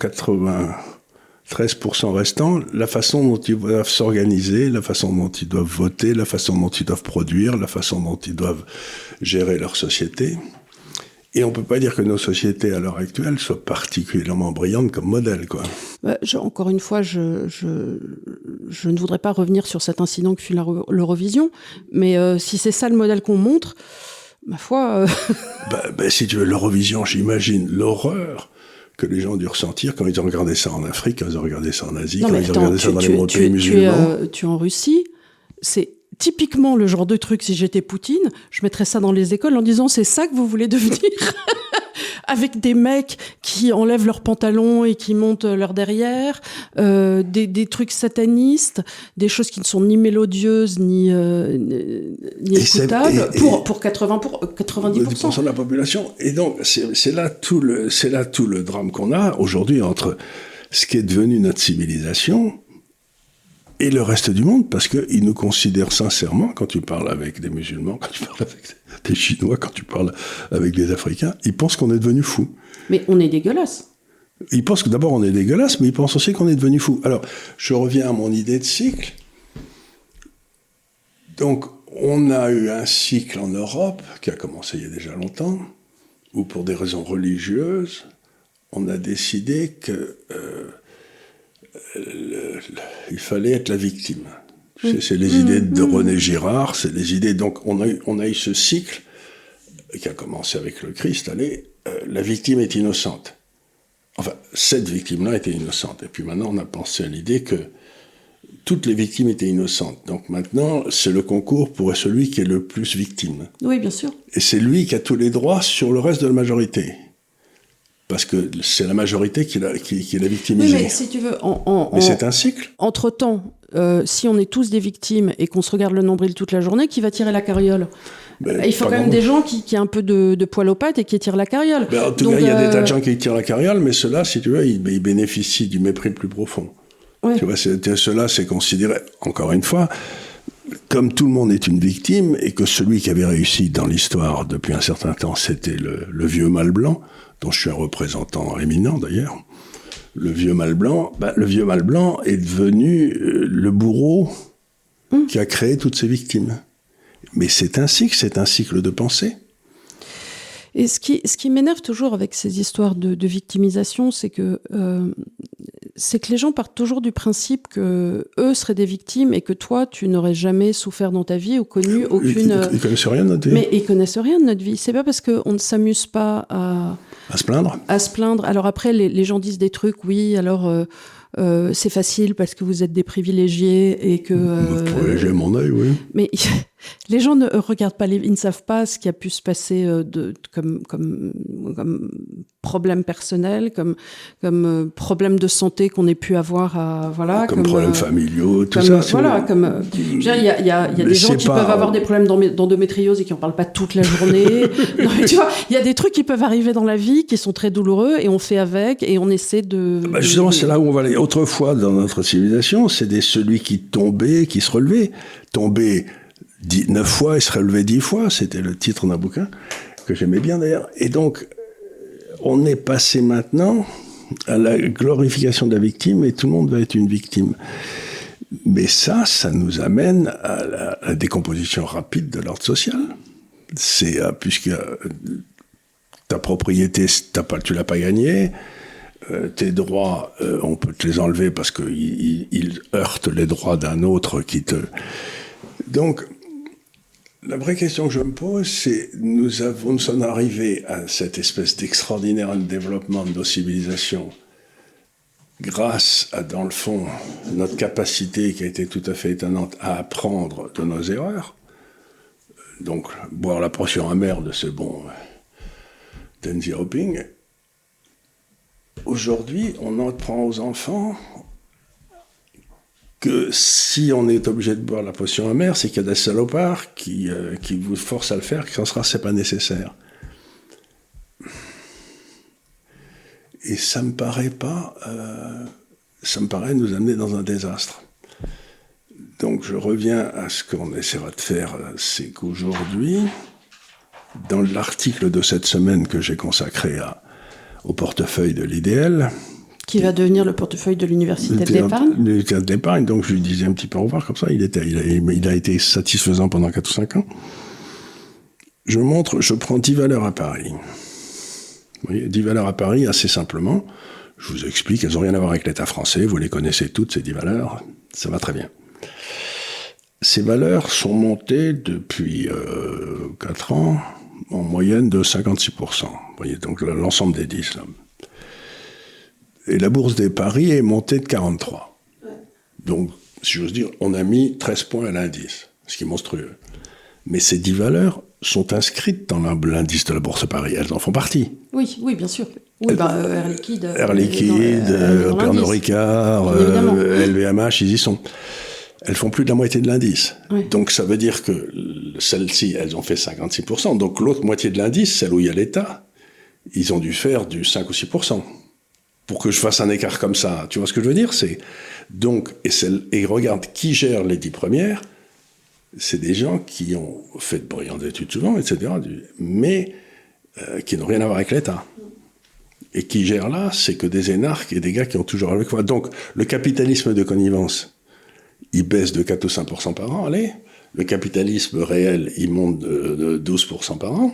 13% restants, la façon dont ils doivent s'organiser, la façon dont ils doivent voter, la façon dont ils doivent produire, la façon dont ils doivent gérer leur société. Et on ne peut pas dire que nos sociétés, à l'heure actuelle, soient particulièrement brillantes comme modèle, quoi. Encore une fois, je ne voudrais pas revenir sur cet incident que fut l'Eurovision, mais si c'est ça le modèle qu'on montre, ma foi... si tu veux, l'Eurovision, j'imagine l'horreur que les gens ont dû ressentir quand ils ont regardé ça en Afrique, quand ils ont regardé ça en Asie, quand ils ont regardé ça dans les pays musulmans. Tu es en Russie, c'est typiquement le genre de truc, si j'étais Poutine, je mettrais ça dans les écoles en disant c'est ça que vous voulez devenir avec des mecs qui enlèvent leurs pantalons et qui montent leur derrière, des trucs satanistes, des choses qui ne sont ni mélodieuses ni écoutables pour 90% de la population. Et donc c'est là tout le drame qu'on a aujourd'hui entre ce qui est devenu notre civilisation et le reste du monde, parce qu'ils nous considèrent sincèrement, quand tu parles avec des musulmans, quand tu parles avec des Chinois, quand tu parles avec des Africains, ils pensent qu'on est devenu fous. Mais on est dégueulasse. Ils pensent que d'abord on est dégueulasse, mais ils pensent aussi qu'on est devenu fous. Alors, je reviens à mon idée de cycle. Donc, on a eu un cycle en Europe, qui a commencé il y a déjà longtemps, où pour des raisons religieuses, on a décidé que... il fallait être la victime. C'est les idées de René Girard, c'est les idées... Donc, on a eu ce cycle qui a commencé avec le Christ, la victime est innocente. Enfin, cette victime-là était innocente. Et puis maintenant, on a pensé à l'idée que toutes les victimes étaient innocentes. Donc maintenant, c'est le concours pour celui qui est le plus victime. Oui, bien sûr. Et c'est lui qui a tous les droits sur le reste de la majorité. parce que c'est la majorité qui l'a victimisé. Oui, mais si tu veux... mais c'est un cycle. Entre-temps, si on est tous des victimes et qu'on se regarde le nombril toute la journée, qui va tirer la carriole ? Il faut quand même des gens qui aient un peu de poil aux pattes et qui tirent la carriole. En tout cas, il y a des tas de gens qui tirent la carriole, mais ceux-là, si tu veux, ils bénéficient du mépris le plus profond. Ouais. Tu vois, ceux-là, c'est considéré, encore une fois, comme tout le monde est une victime, et que celui qui avait réussi dans l'histoire depuis un certain temps, c'était le vieux mâle blanc, dont je suis un représentant éminent d'ailleurs. Le vieux mâle blanc est devenu le bourreau qui a créé toutes ces victimes. Mais c'est un cycle de pensée. Et ce qui m'énerve toujours avec ces histoires de victimisation, c'est que les gens partent toujours du principe que eux seraient des victimes et que toi, tu n'aurais jamais souffert dans ta vie ou connu aucune... Ils connaissent rien de notre vie. Mais ils connaissent rien de notre vie. C'est pas parce qu'on ne s'amuse pas à se plaindre. À se plaindre. Alors après, les gens disent des trucs, oui, alors... c'est facile parce que vous êtes des privilégiés et que... Privilégié à mon œil, oui. Mais les gens ne regardent pas, ils ne savent pas ce qui a pu se passer comme problème personnel, comme problème de santé qu'on ait pu avoir comme problèmes familiaux, tout ça. Voilà, il y a des gens qui peuvent avoir des problèmes d'endométriose et qui n'en parlent pas toute la journée. Non, mais tu vois, il y a des trucs qui peuvent arriver dans la vie qui sont très douloureux et on fait avec et on essaie de... Justement, c'est là où on va aller. Autrefois, dans notre civilisation, c'est celui qui tombait, qui se relevait. Tombait 9 fois et se relevait 10 fois. C'était le titre d'un bouquin que j'aimais bien d'ailleurs. Et donc, on est passé maintenant à la glorification de la victime et tout le monde va être une victime. Mais ça nous amène à la décomposition rapide de l'ordre social. C'est puisque ta propriété, tu l'as pas gagnée. Tes droits, on peut te les enlever parce qu'ils heurtent les droits d'un autre qui te... Donc, la vraie question que je me pose, c'est nous sommes arrivés à cette espèce d'extraordinaire développement de nos civilisations grâce à, dans le fond, notre capacité qui a été tout à fait étonnante à apprendre de nos erreurs. Donc, boire la potion amère de ce bon Deng Xiaoping. Aujourd'hui, on apprend aux enfants que si on est obligé de boire la potion amère, c'est qu'il y a des salopards qui vous forcent à le faire, c'est pas nécessaire. Et ça me paraît nous amener dans un désastre. Donc je reviens à ce qu'on essaiera de faire, c'est qu'aujourd'hui, dans l'article de cette semaine que j'ai consacré au portefeuille de l'IDL, qui va devenir le portefeuille de l'université de l'épargne. L'université de l'épargne, donc je lui disais un petit peu au revoir, comme ça, il a été satisfaisant pendant 4 ou 5 ans. Je prends 10 valeurs à Paris. Vous voyez, 10 valeurs à Paris, assez simplement. Je vous explique, elles n'ont rien à voir avec l'État français, vous les connaissez toutes, ces 10 valeurs, ça va très bien. Ces valeurs sont montées depuis 4 ans, en moyenne de 56%. Vous voyez, donc l'ensemble des 10, là. Et la bourse des paris est montée de 43. Ouais. Donc, si j'ose dire, on a mis 13 points à l'indice, ce qui est monstrueux. Mais ces 10 valeurs sont inscrites dans l'indice de la bourse Paris. Elles en font partie. Oui, bien sûr. Oui, Air Liquide. Pernod Ricard, LVMH, ils y sont. Elles font plus de la moitié de l'indice. Oui. Donc, ça veut dire que celles-ci, elles ont fait 56%. Donc, l'autre moitié de l'indice, celle où il y a l'État, ils ont dû faire du 5 ou 6%. Pour que je fasse un écart comme ça. Tu vois ce que je veux dire ? Et regarde, qui gère les 10 premières ? C'est des gens qui ont fait de brillantes études souvent, etc., mais qui n'ont rien à voir avec l'État. Et qui gèrent là, c'est que des énarques et des gars qui ont toujours avec quoi. Donc, le capitalisme de connivence, il baisse de 4 ou 5% par an, allez. Le capitalisme réel, il monte de 12% par an.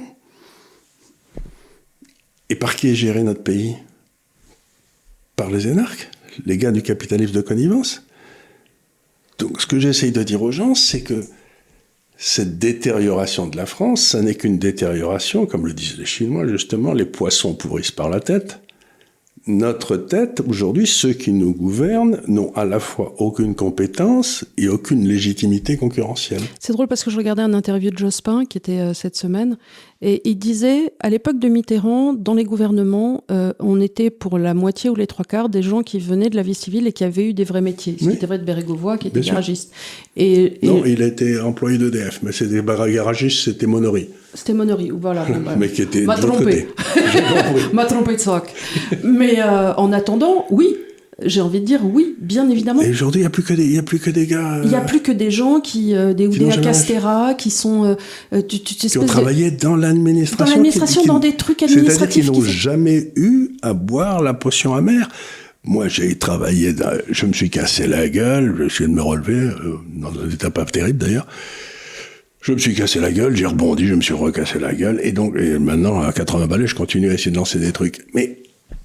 Et par qui est géré notre pays ? Par les énarques, les gars du capitalisme de connivence. Donc, ce que j'essaye de dire aux gens, c'est que cette détérioration de la France, ça n'est qu'une détérioration, comme le disent les Chinois, justement, les poissons pourrissent par la tête. Notre tête, aujourd'hui, ceux qui nous gouvernent n'ont à la fois aucune compétence et aucune légitimité concurrentielle. C'est drôle parce que je regardais un interview de Jospin qui était cette semaine Et il disait, à l'époque de Mitterrand, dans les gouvernements, on était pour la moitié ou les trois quarts des gens qui venaient de la vie civile et qui avaient eu des vrais métiers. Ce qui était vrai de Bérégovoy, qui était garagiste. Non, il a été employé d'EDF, mais c'était garagiste, c'était Monory. C'était Monory, voilà. Mais qui était de l'autre côté. M'a trompé de sac. Mais en attendant, oui. J'ai envie de dire oui, bien évidemment. Et aujourd'hui, il n'y a plus que des gars. Il n'y a plus que des gens des Castera, qui sont. Qui ont travaillé dans l'administration. Dans l'administration, dans des trucs administratifs. C'est-à-dire qu'ils n'ont jamais eu à boire la potion amère. Moi, j'ai travaillé, je me suis cassé la gueule, je suis de me relever, dans un état pas terrible d'ailleurs. Je me suis cassé la gueule, j'ai rebondi, je me suis recassé la gueule, et maintenant, à 80 balais, je continue à essayer de lancer des trucs. Mais,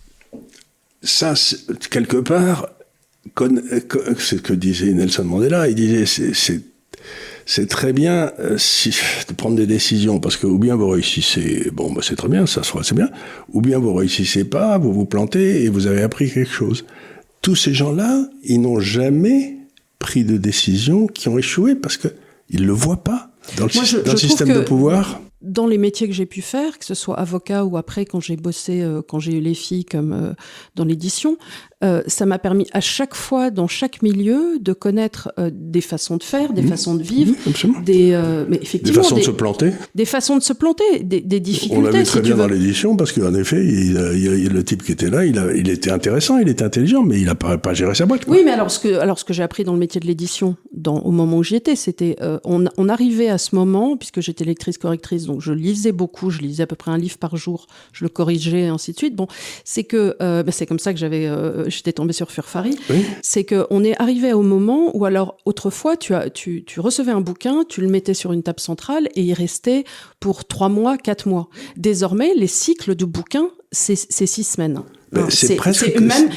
ça, quelque part, c'est ce que disait Nelson Mandela, il disait, c'est très bien de prendre des décisions, parce que ou bien vous réussissez, c'est très bien, c'est bien, ou bien vous réussissez pas, vous vous plantez et vous avez appris quelque chose. Tous ces gens-là, ils n'ont jamais pris de décisions qui ont échoué, parce que ils le voient pas dans le système de pouvoir. Dans les métiers que j'ai pu faire, que ce soit avocat ou après quand j'ai bossé, quand j'ai eu les filles comme dans l'édition, ça m'a permis à chaque fois, dans chaque milieu, de connaître des façons de faire, des façons de vivre, mais effectivement, des façons de se planter. Des façons de se planter, des difficultés. On l'a vu très bien dans l'édition, parce qu'en effet, le type qui était là, il était intéressant, il était intelligent, mais il n'a pas géré sa boîte, quoi. Oui, mais alors ce que j'ai appris dans le métier de l'édition, au moment où j'y étais, c'était on arrivait à ce moment, puisque j'étais lectrice-correctrice, donc je lisais beaucoup, je lisais à peu près un livre par jour, je le corrigeais, et ainsi de suite. Bon, c'est que c'est comme ça que j'étais tombée sur Furfari. Oui. C'est qu'on est arrivé au moment où, alors, autrefois, tu recevais un bouquin, tu le mettais sur une table centrale et il restait pour 3 mois, 4 mois. Désormais, les cycles de bouquins, c'est 6 semaines. C'est presque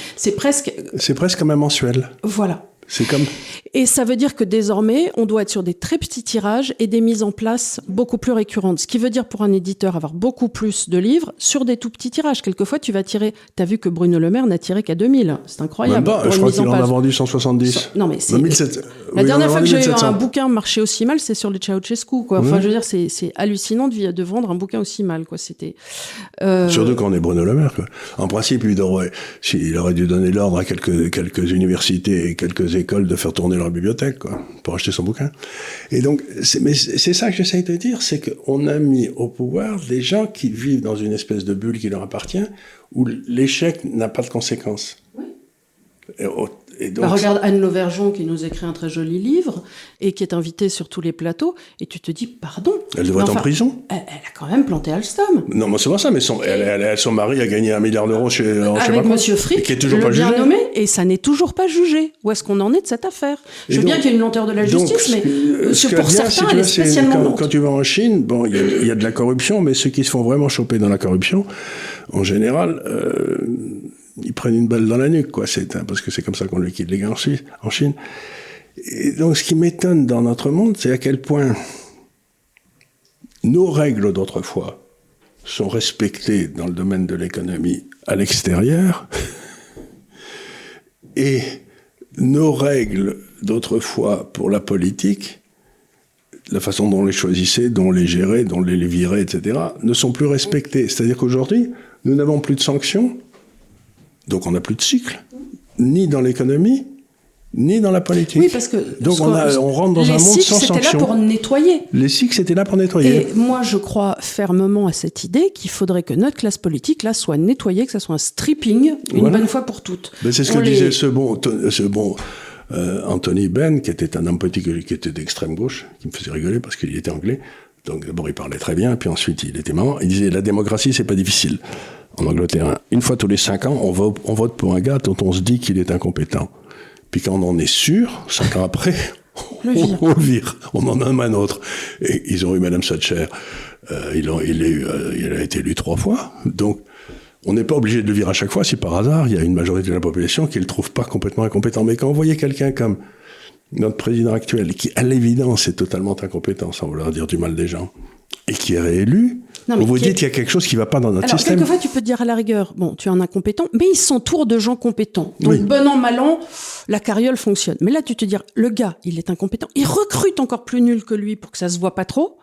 comme un mensuel. Voilà. C'est comme... Et ça veut dire que désormais, on doit être sur des très petits tirages et des mises en place beaucoup plus récurrentes. Ce qui veut dire pour un éditeur avoir beaucoup plus de livres sur des tout petits tirages. Quelquefois, tu vas tirer... T'as vu que Bruno Le Maire n'a tiré qu'à 2000. C'est incroyable. Même pas, je crois qu'il en a vendu 170. Non, mais c'est... La dernière fois que j'ai eu un bouquin marché aussi mal, c'est sur le Ceausescu, quoi. Enfin, je veux dire, c'est hallucinant de vendre un bouquin aussi mal, quoi. C'était... Surtout quand on est Bruno Le Maire, quoi. En principe, il aurait dû donner l'ordre à quelques universités et quelques écoles de faire tourner leur bibliothèque, quoi, pour acheter son bouquin. Et donc, c'est ça que j'essaye de dire, c'est qu'on a mis au pouvoir des gens qui vivent dans une espèce de bulle qui leur appartient, où l'échec n'a pas de conséquences. Oui. Et donc, regarde Anne Lauvergeon qui nous écrit un très joli livre et qui est invitée sur tous les plateaux, et tu te dis, pardon. Elle devrait être en prison. Elle a quand même planté Alstom. Non, mais c'est pas ça, mais son mari a gagné 1 milliard d'euros avec Monsieur Frick, qui est toujours pas bien jugé. Nommé, et ça n'est toujours pas jugé. Où est-ce qu'on en est de cette affaire? Je veux bien qu'il y ait une lenteur de la justice, mais pour certains, elle est spécialement lente. Quand tu vas en Chine, il y a de la corruption, mais ceux qui se font vraiment choper dans la corruption, en général, ils prennent une balle dans la nuque, quoi. Parce que c'est comme ça qu'on liquide les gars en Chine. Et donc, ce qui m'étonne dans notre monde, c'est à quel point nos règles d'autrefois sont respectées dans le domaine de l'économie à l'extérieur, et nos règles d'autrefois pour la politique, la façon dont on les choisissait, dont on les gérait, dont on les virait, etc., ne sont plus respectées. C'est-à-dire qu'aujourd'hui, nous n'avons plus de sanctions. Donc on n'a plus de cycle, ni dans l'économie, ni dans la politique. Oui, parce que donc on rentre dans un monde sans sanction. Les cycles, c'était là pour nettoyer. Les cycles, c'était là pour nettoyer. Et moi, je crois fermement à cette idée qu'il faudrait que notre classe politique, là, soit nettoyée, que ça soit un stripping, une bonne fois pour toutes. Mais c'est ce que disait ce bon Anthony Benn, qui était un homme politique qui était d'extrême gauche, qui me faisait rigoler parce qu'il était anglais. Donc d'abord, il parlait très bien, puis ensuite, il était marrant. Il disait, la démocratie, c'est pas difficile. En Angleterre, une fois tous les 5 ans, on vote pour un gars dont on se dit qu'il est incompétent. Puis quand on en est sûr, 5 ans après, on le vire. On en nomme un autre. Et ils ont eu Madame Thatcher. Il a été élu 3 fois. Donc, on n'est pas obligé de le virer à chaque fois si par hasard, il y a une majorité de la population qui ne le trouve pas complètement incompétent. Mais quand on voyait quelqu'un comme notre président actuel, qui, à l'évidence, est totalement incompétent, sans vouloir dire du mal des gens, et qui est réélu, vous vous dites qu'il y a quelque chose qui ne va pas dans notre système. Quelquefois, tu peux te dire à la rigueur, tu es un incompétent, mais il s'entoure de gens compétents. Donc, bon an, mal an, la carriole fonctionne. Mais là, tu te dis, le gars, il est incompétent. Il recrute encore plus nul que lui pour que ça se voit pas trop.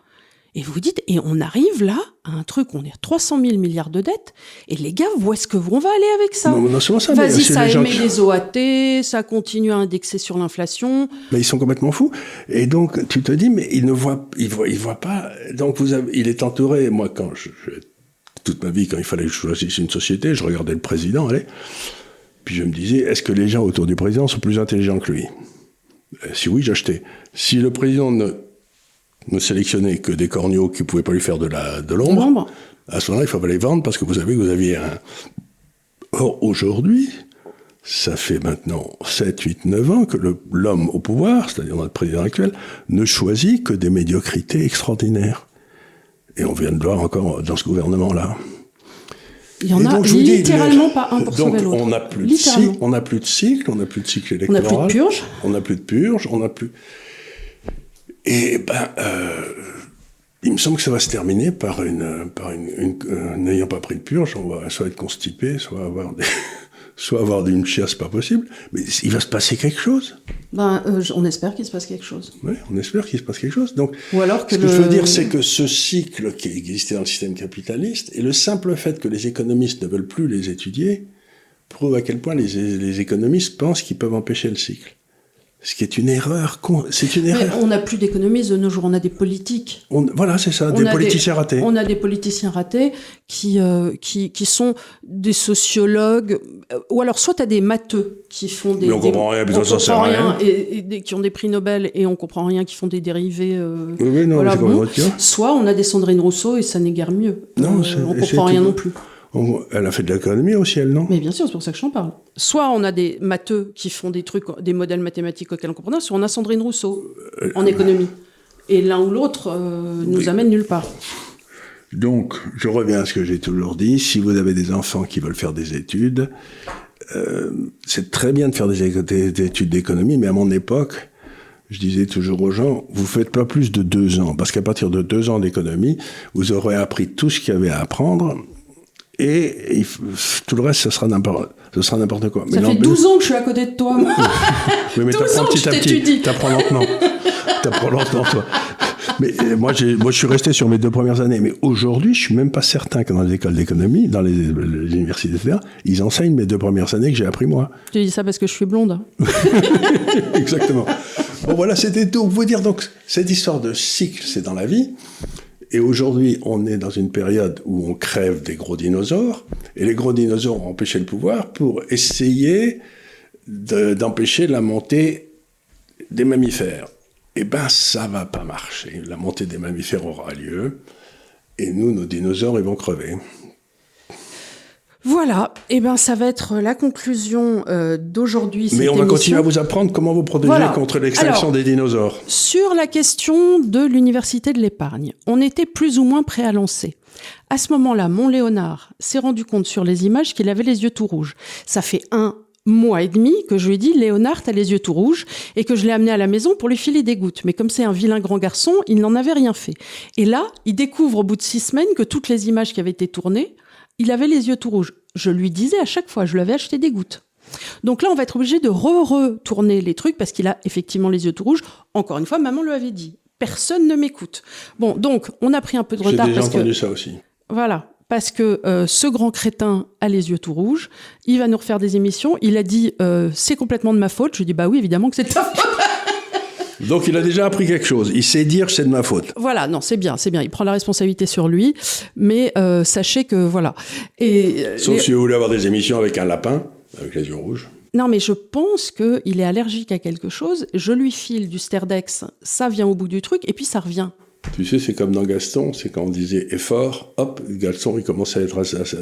Et vous dites, et on arrive là à un truc, on est à 300 000 milliards de dettes, et les gars, où est-ce que on va aller avec ça? Non seulement ça, vas-y, ça émet des OAT, ça continue à indexer sur l'inflation. Mais ils sont complètement fous. Et donc, tu te dis, mais il voit pas. Donc, il est entouré. Moi, toute ma vie, quand il fallait que je choisisse une société, je regardais le président, puis je me disais, est-ce que les gens autour du président sont plus intelligents que lui? Si oui, j'achetais. Si le président ne sélectionnait que des corneaux qui ne pouvaient pas lui faire de l'ombre, à ce moment-là, il fallait les vendre parce que vous savez que vous aviez un... Or, aujourd'hui, ça fait maintenant 7, 8, 9 ans que l'homme au pouvoir, c'est-à-dire notre président actuel, ne choisit que des médiocrités extraordinaires. Et on vient de voir encore dans ce gouvernement-là. Il y en a littéralement pas un pour sauver l'autre. Donc, on n'a plus de cycle, on n'a plus de cycle électoral. On n'a plus de purge. On n'a plus... Et il me semble que ça va se terminer par n'ayant pas pris de purge, on va soit être constipé, soit avoir une chiasse pas possible. Mais il va se passer quelque chose. On espère qu'il se passe quelque chose. Oui, on espère qu'il se passe quelque chose. Donc, ou alors que ce que je veux dire, c'est que ce cycle qui existait dans le système capitaliste, et le simple fait que les économistes ne veulent plus les étudier, prouve à quel point les économistes pensent qu'ils peuvent empêcher le cycle. Ce qui est une erreur. C'est une erreur. Mais on n'a plus d'économistes de nos jours, on a des politiques. Voilà, c'est ça, des politiciens ratés. On a des politiciens ratés qui sont des sociologues, ou alors soit t'as des matheux qui font des... Mais on comprend rien, mais ça sert à rien. Et qui ont des prix Nobel et on comprend rien, qui font des dérivés... oui, non, voilà, bon. Soit on a des Sandrine Rousseau et ça n'est guère mieux. Non, on comprend rien non plus. Elle a fait de l'économie aussi, elle, non? Mais bien sûr, c'est pour ça que j'en parle. Soit on a des matheux qui font des trucs, des modèles mathématiques auxquels on comprend pas, soit on a Sandrine Rousseau en économie. Et l'un ou l'autre nous amène nulle part. Donc, je reviens à ce que j'ai toujours dit. Si vous avez des enfants qui veulent faire des études, c'est très bien de faire des études d'économie, mais à mon époque, je disais toujours aux gens, vous faites pas plus de 2 ans, parce qu'à partir de 2 ans d'économie, vous aurez appris tout ce qu'il y avait à apprendre. Et tout le reste, ce sera n'importe quoi. Ça fait 12 ans que je suis à côté de toi. Oui, mais t'apprends petit à petit. T'apprends lentement. Toi. Mais moi, je suis resté sur mes 2 premières années. Mais aujourd'hui, je suis même pas certain que dans les écoles d'économie, dans les universités, etc., ils enseignent mes 2 premières années que j'ai appris moi. Je dis ça parce que je suis blonde. Exactement. Bon, voilà, c'était tout. Vous dire, donc, cette histoire de cycle, c'est dans la vie. Et aujourd'hui, on est dans une période où on crève des gros dinosaures, et les gros dinosaures ont empêché le pouvoir pour essayer d'empêcher la montée des mammifères. Eh ben, ça va pas marcher. La montée des mammifères aura lieu, et nous, nos dinosaures, ils vont crever. Voilà, et ben ça va être la conclusion d'aujourd'hui. Mais on va continuer à vous apprendre comment vous protéger contre l'extinction des dinosaures. Sur la question de l'université de l'épargne, on était plus ou moins prêt à lancer. À ce moment-là, mon Léonard s'est rendu compte sur les images qu'il avait les yeux tout rouges. Ça fait 1 mois et demi que je lui ai dit « Léonard, t'as les yeux tout rouges » et que je l'ai amené à la maison pour lui filer des gouttes. Mais comme c'est un vilain grand garçon, il n'en avait rien fait. Et là, il découvre au bout de 6 semaines que toutes les images qui avaient été tournées, il avait les yeux tout rouges. Je lui disais à chaque fois, je lui avais acheté des gouttes. Donc là, on va être obligé de retourner les trucs parce qu'il a effectivement les yeux tout rouges. Encore une fois, maman le avait dit. Personne ne m'écoute. Bon, donc, on a pris un peu de retard. J'ai déjà entendu ça aussi. Voilà. Parce que ce grand crétin a les yeux tout rouges. Il va nous refaire des émissions. Il a dit, c'est complètement de ma faute. Je lui dis, bah oui, évidemment que c'est de ta faute. Donc, il a déjà appris quelque chose. Il sait dire que c'est de ma faute. Voilà, non, c'est bien. Il prend la responsabilité sur lui. Mais sachez que, voilà. Sauf si vous voulez avoir des émissions avec un lapin, avec les yeux rouges. Non, mais je pense qu'il est allergique à quelque chose. Je lui file du Sterdex, ça vient au bout du truc, et puis ça revient. Tu sais, c'est comme dans Gaston, c'est quand on disait effort, hop, Gaston, il commence à être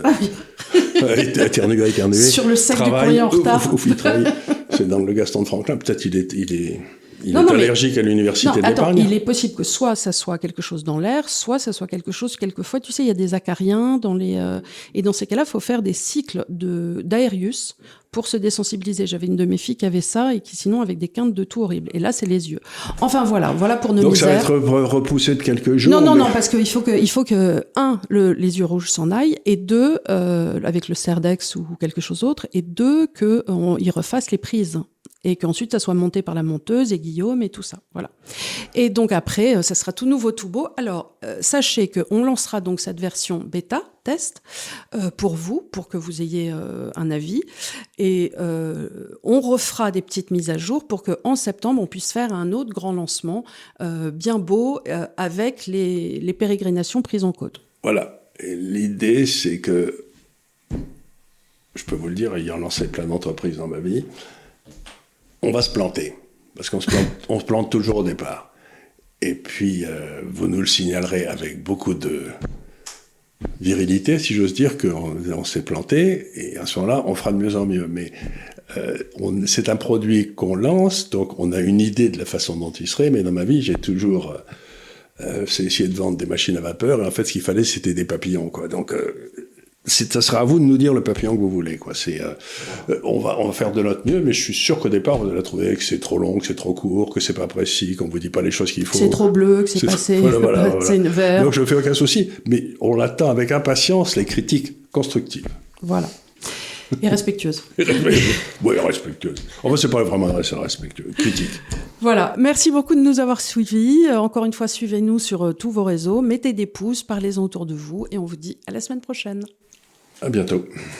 à éternuer. Sur le sac du courrier en retard. Il travaille. C'est dans le Gaston de Franklin. Peut-être il est allergique à l'université de l'épargne. Il est possible que soit ça soit quelque chose dans l'air, soit ça soit quelque chose, quelquefois, tu sais, il y a des acariens dans les... et dans ces cas-là, il faut faire des cycles d'Aerius pour se désensibiliser. J'avais une de mes filles qui avait ça et qui, sinon, avec des quintes de tout horribles. Et là, c'est les yeux. Enfin, voilà pour nos misères. Donc, ça va être repoussé de quelques jours. Non, parce qu'il faut que, les yeux rouges s'en aillent, et 2, avec le Cerdex ou quelque chose d'autre, et 2, qu'ils refassent les prises. Et qu'ensuite, ça soit monté par la monteuse et Guillaume et tout ça. Voilà. Et donc après, ça sera tout nouveau, tout beau. Alors, sachez qu'on lancera donc cette version bêta, test, pour vous, pour que vous ayez un avis. Et on refera des petites mises à jour pour qu'en septembre, on puisse faire un autre grand lancement bien beau avec les pérégrinations prises en compte. Voilà. Et l'idée, c'est que, je peux vous le dire, ayant lancé plein d'entreprises dans ma vie, on va se planter, parce qu'on se plante toujours au départ. Et puis, vous nous le signalerez avec beaucoup de virilité, si j'ose dire, qu'on s'est planté, et à ce moment-là, on fera de mieux en mieux. Mais c'est un produit qu'on lance, donc on a une idée de la façon dont il serait, mais dans ma vie, j'ai toujours essayé de vendre des machines à vapeur, et en fait, ce qu'il fallait, c'était des papillons, quoi. Donc, ça sera à vous de nous dire le papillon que vous voulez, quoi. On va faire de notre mieux, mais je suis sûr qu'au départ, vous allez trouver que c'est trop long, que c'est trop court, que c'est pas précis, qu'on vous dit pas les choses qu'il faut. C'est trop bleu, que c'est passé, voilà. C'est une vert. Donc je fais aucun souci, mais on attend avec impatience les critiques constructives. Voilà. Et respectueuses. Oui, respectueuses. En fait, c'est pas vraiment respectueux, critique. Voilà. Merci beaucoup de nous avoir suivis. Encore une fois, suivez-nous sur tous vos réseaux, mettez des pouces, parlez-en autour de vous, et on vous dit à la semaine prochaine. À bientôt.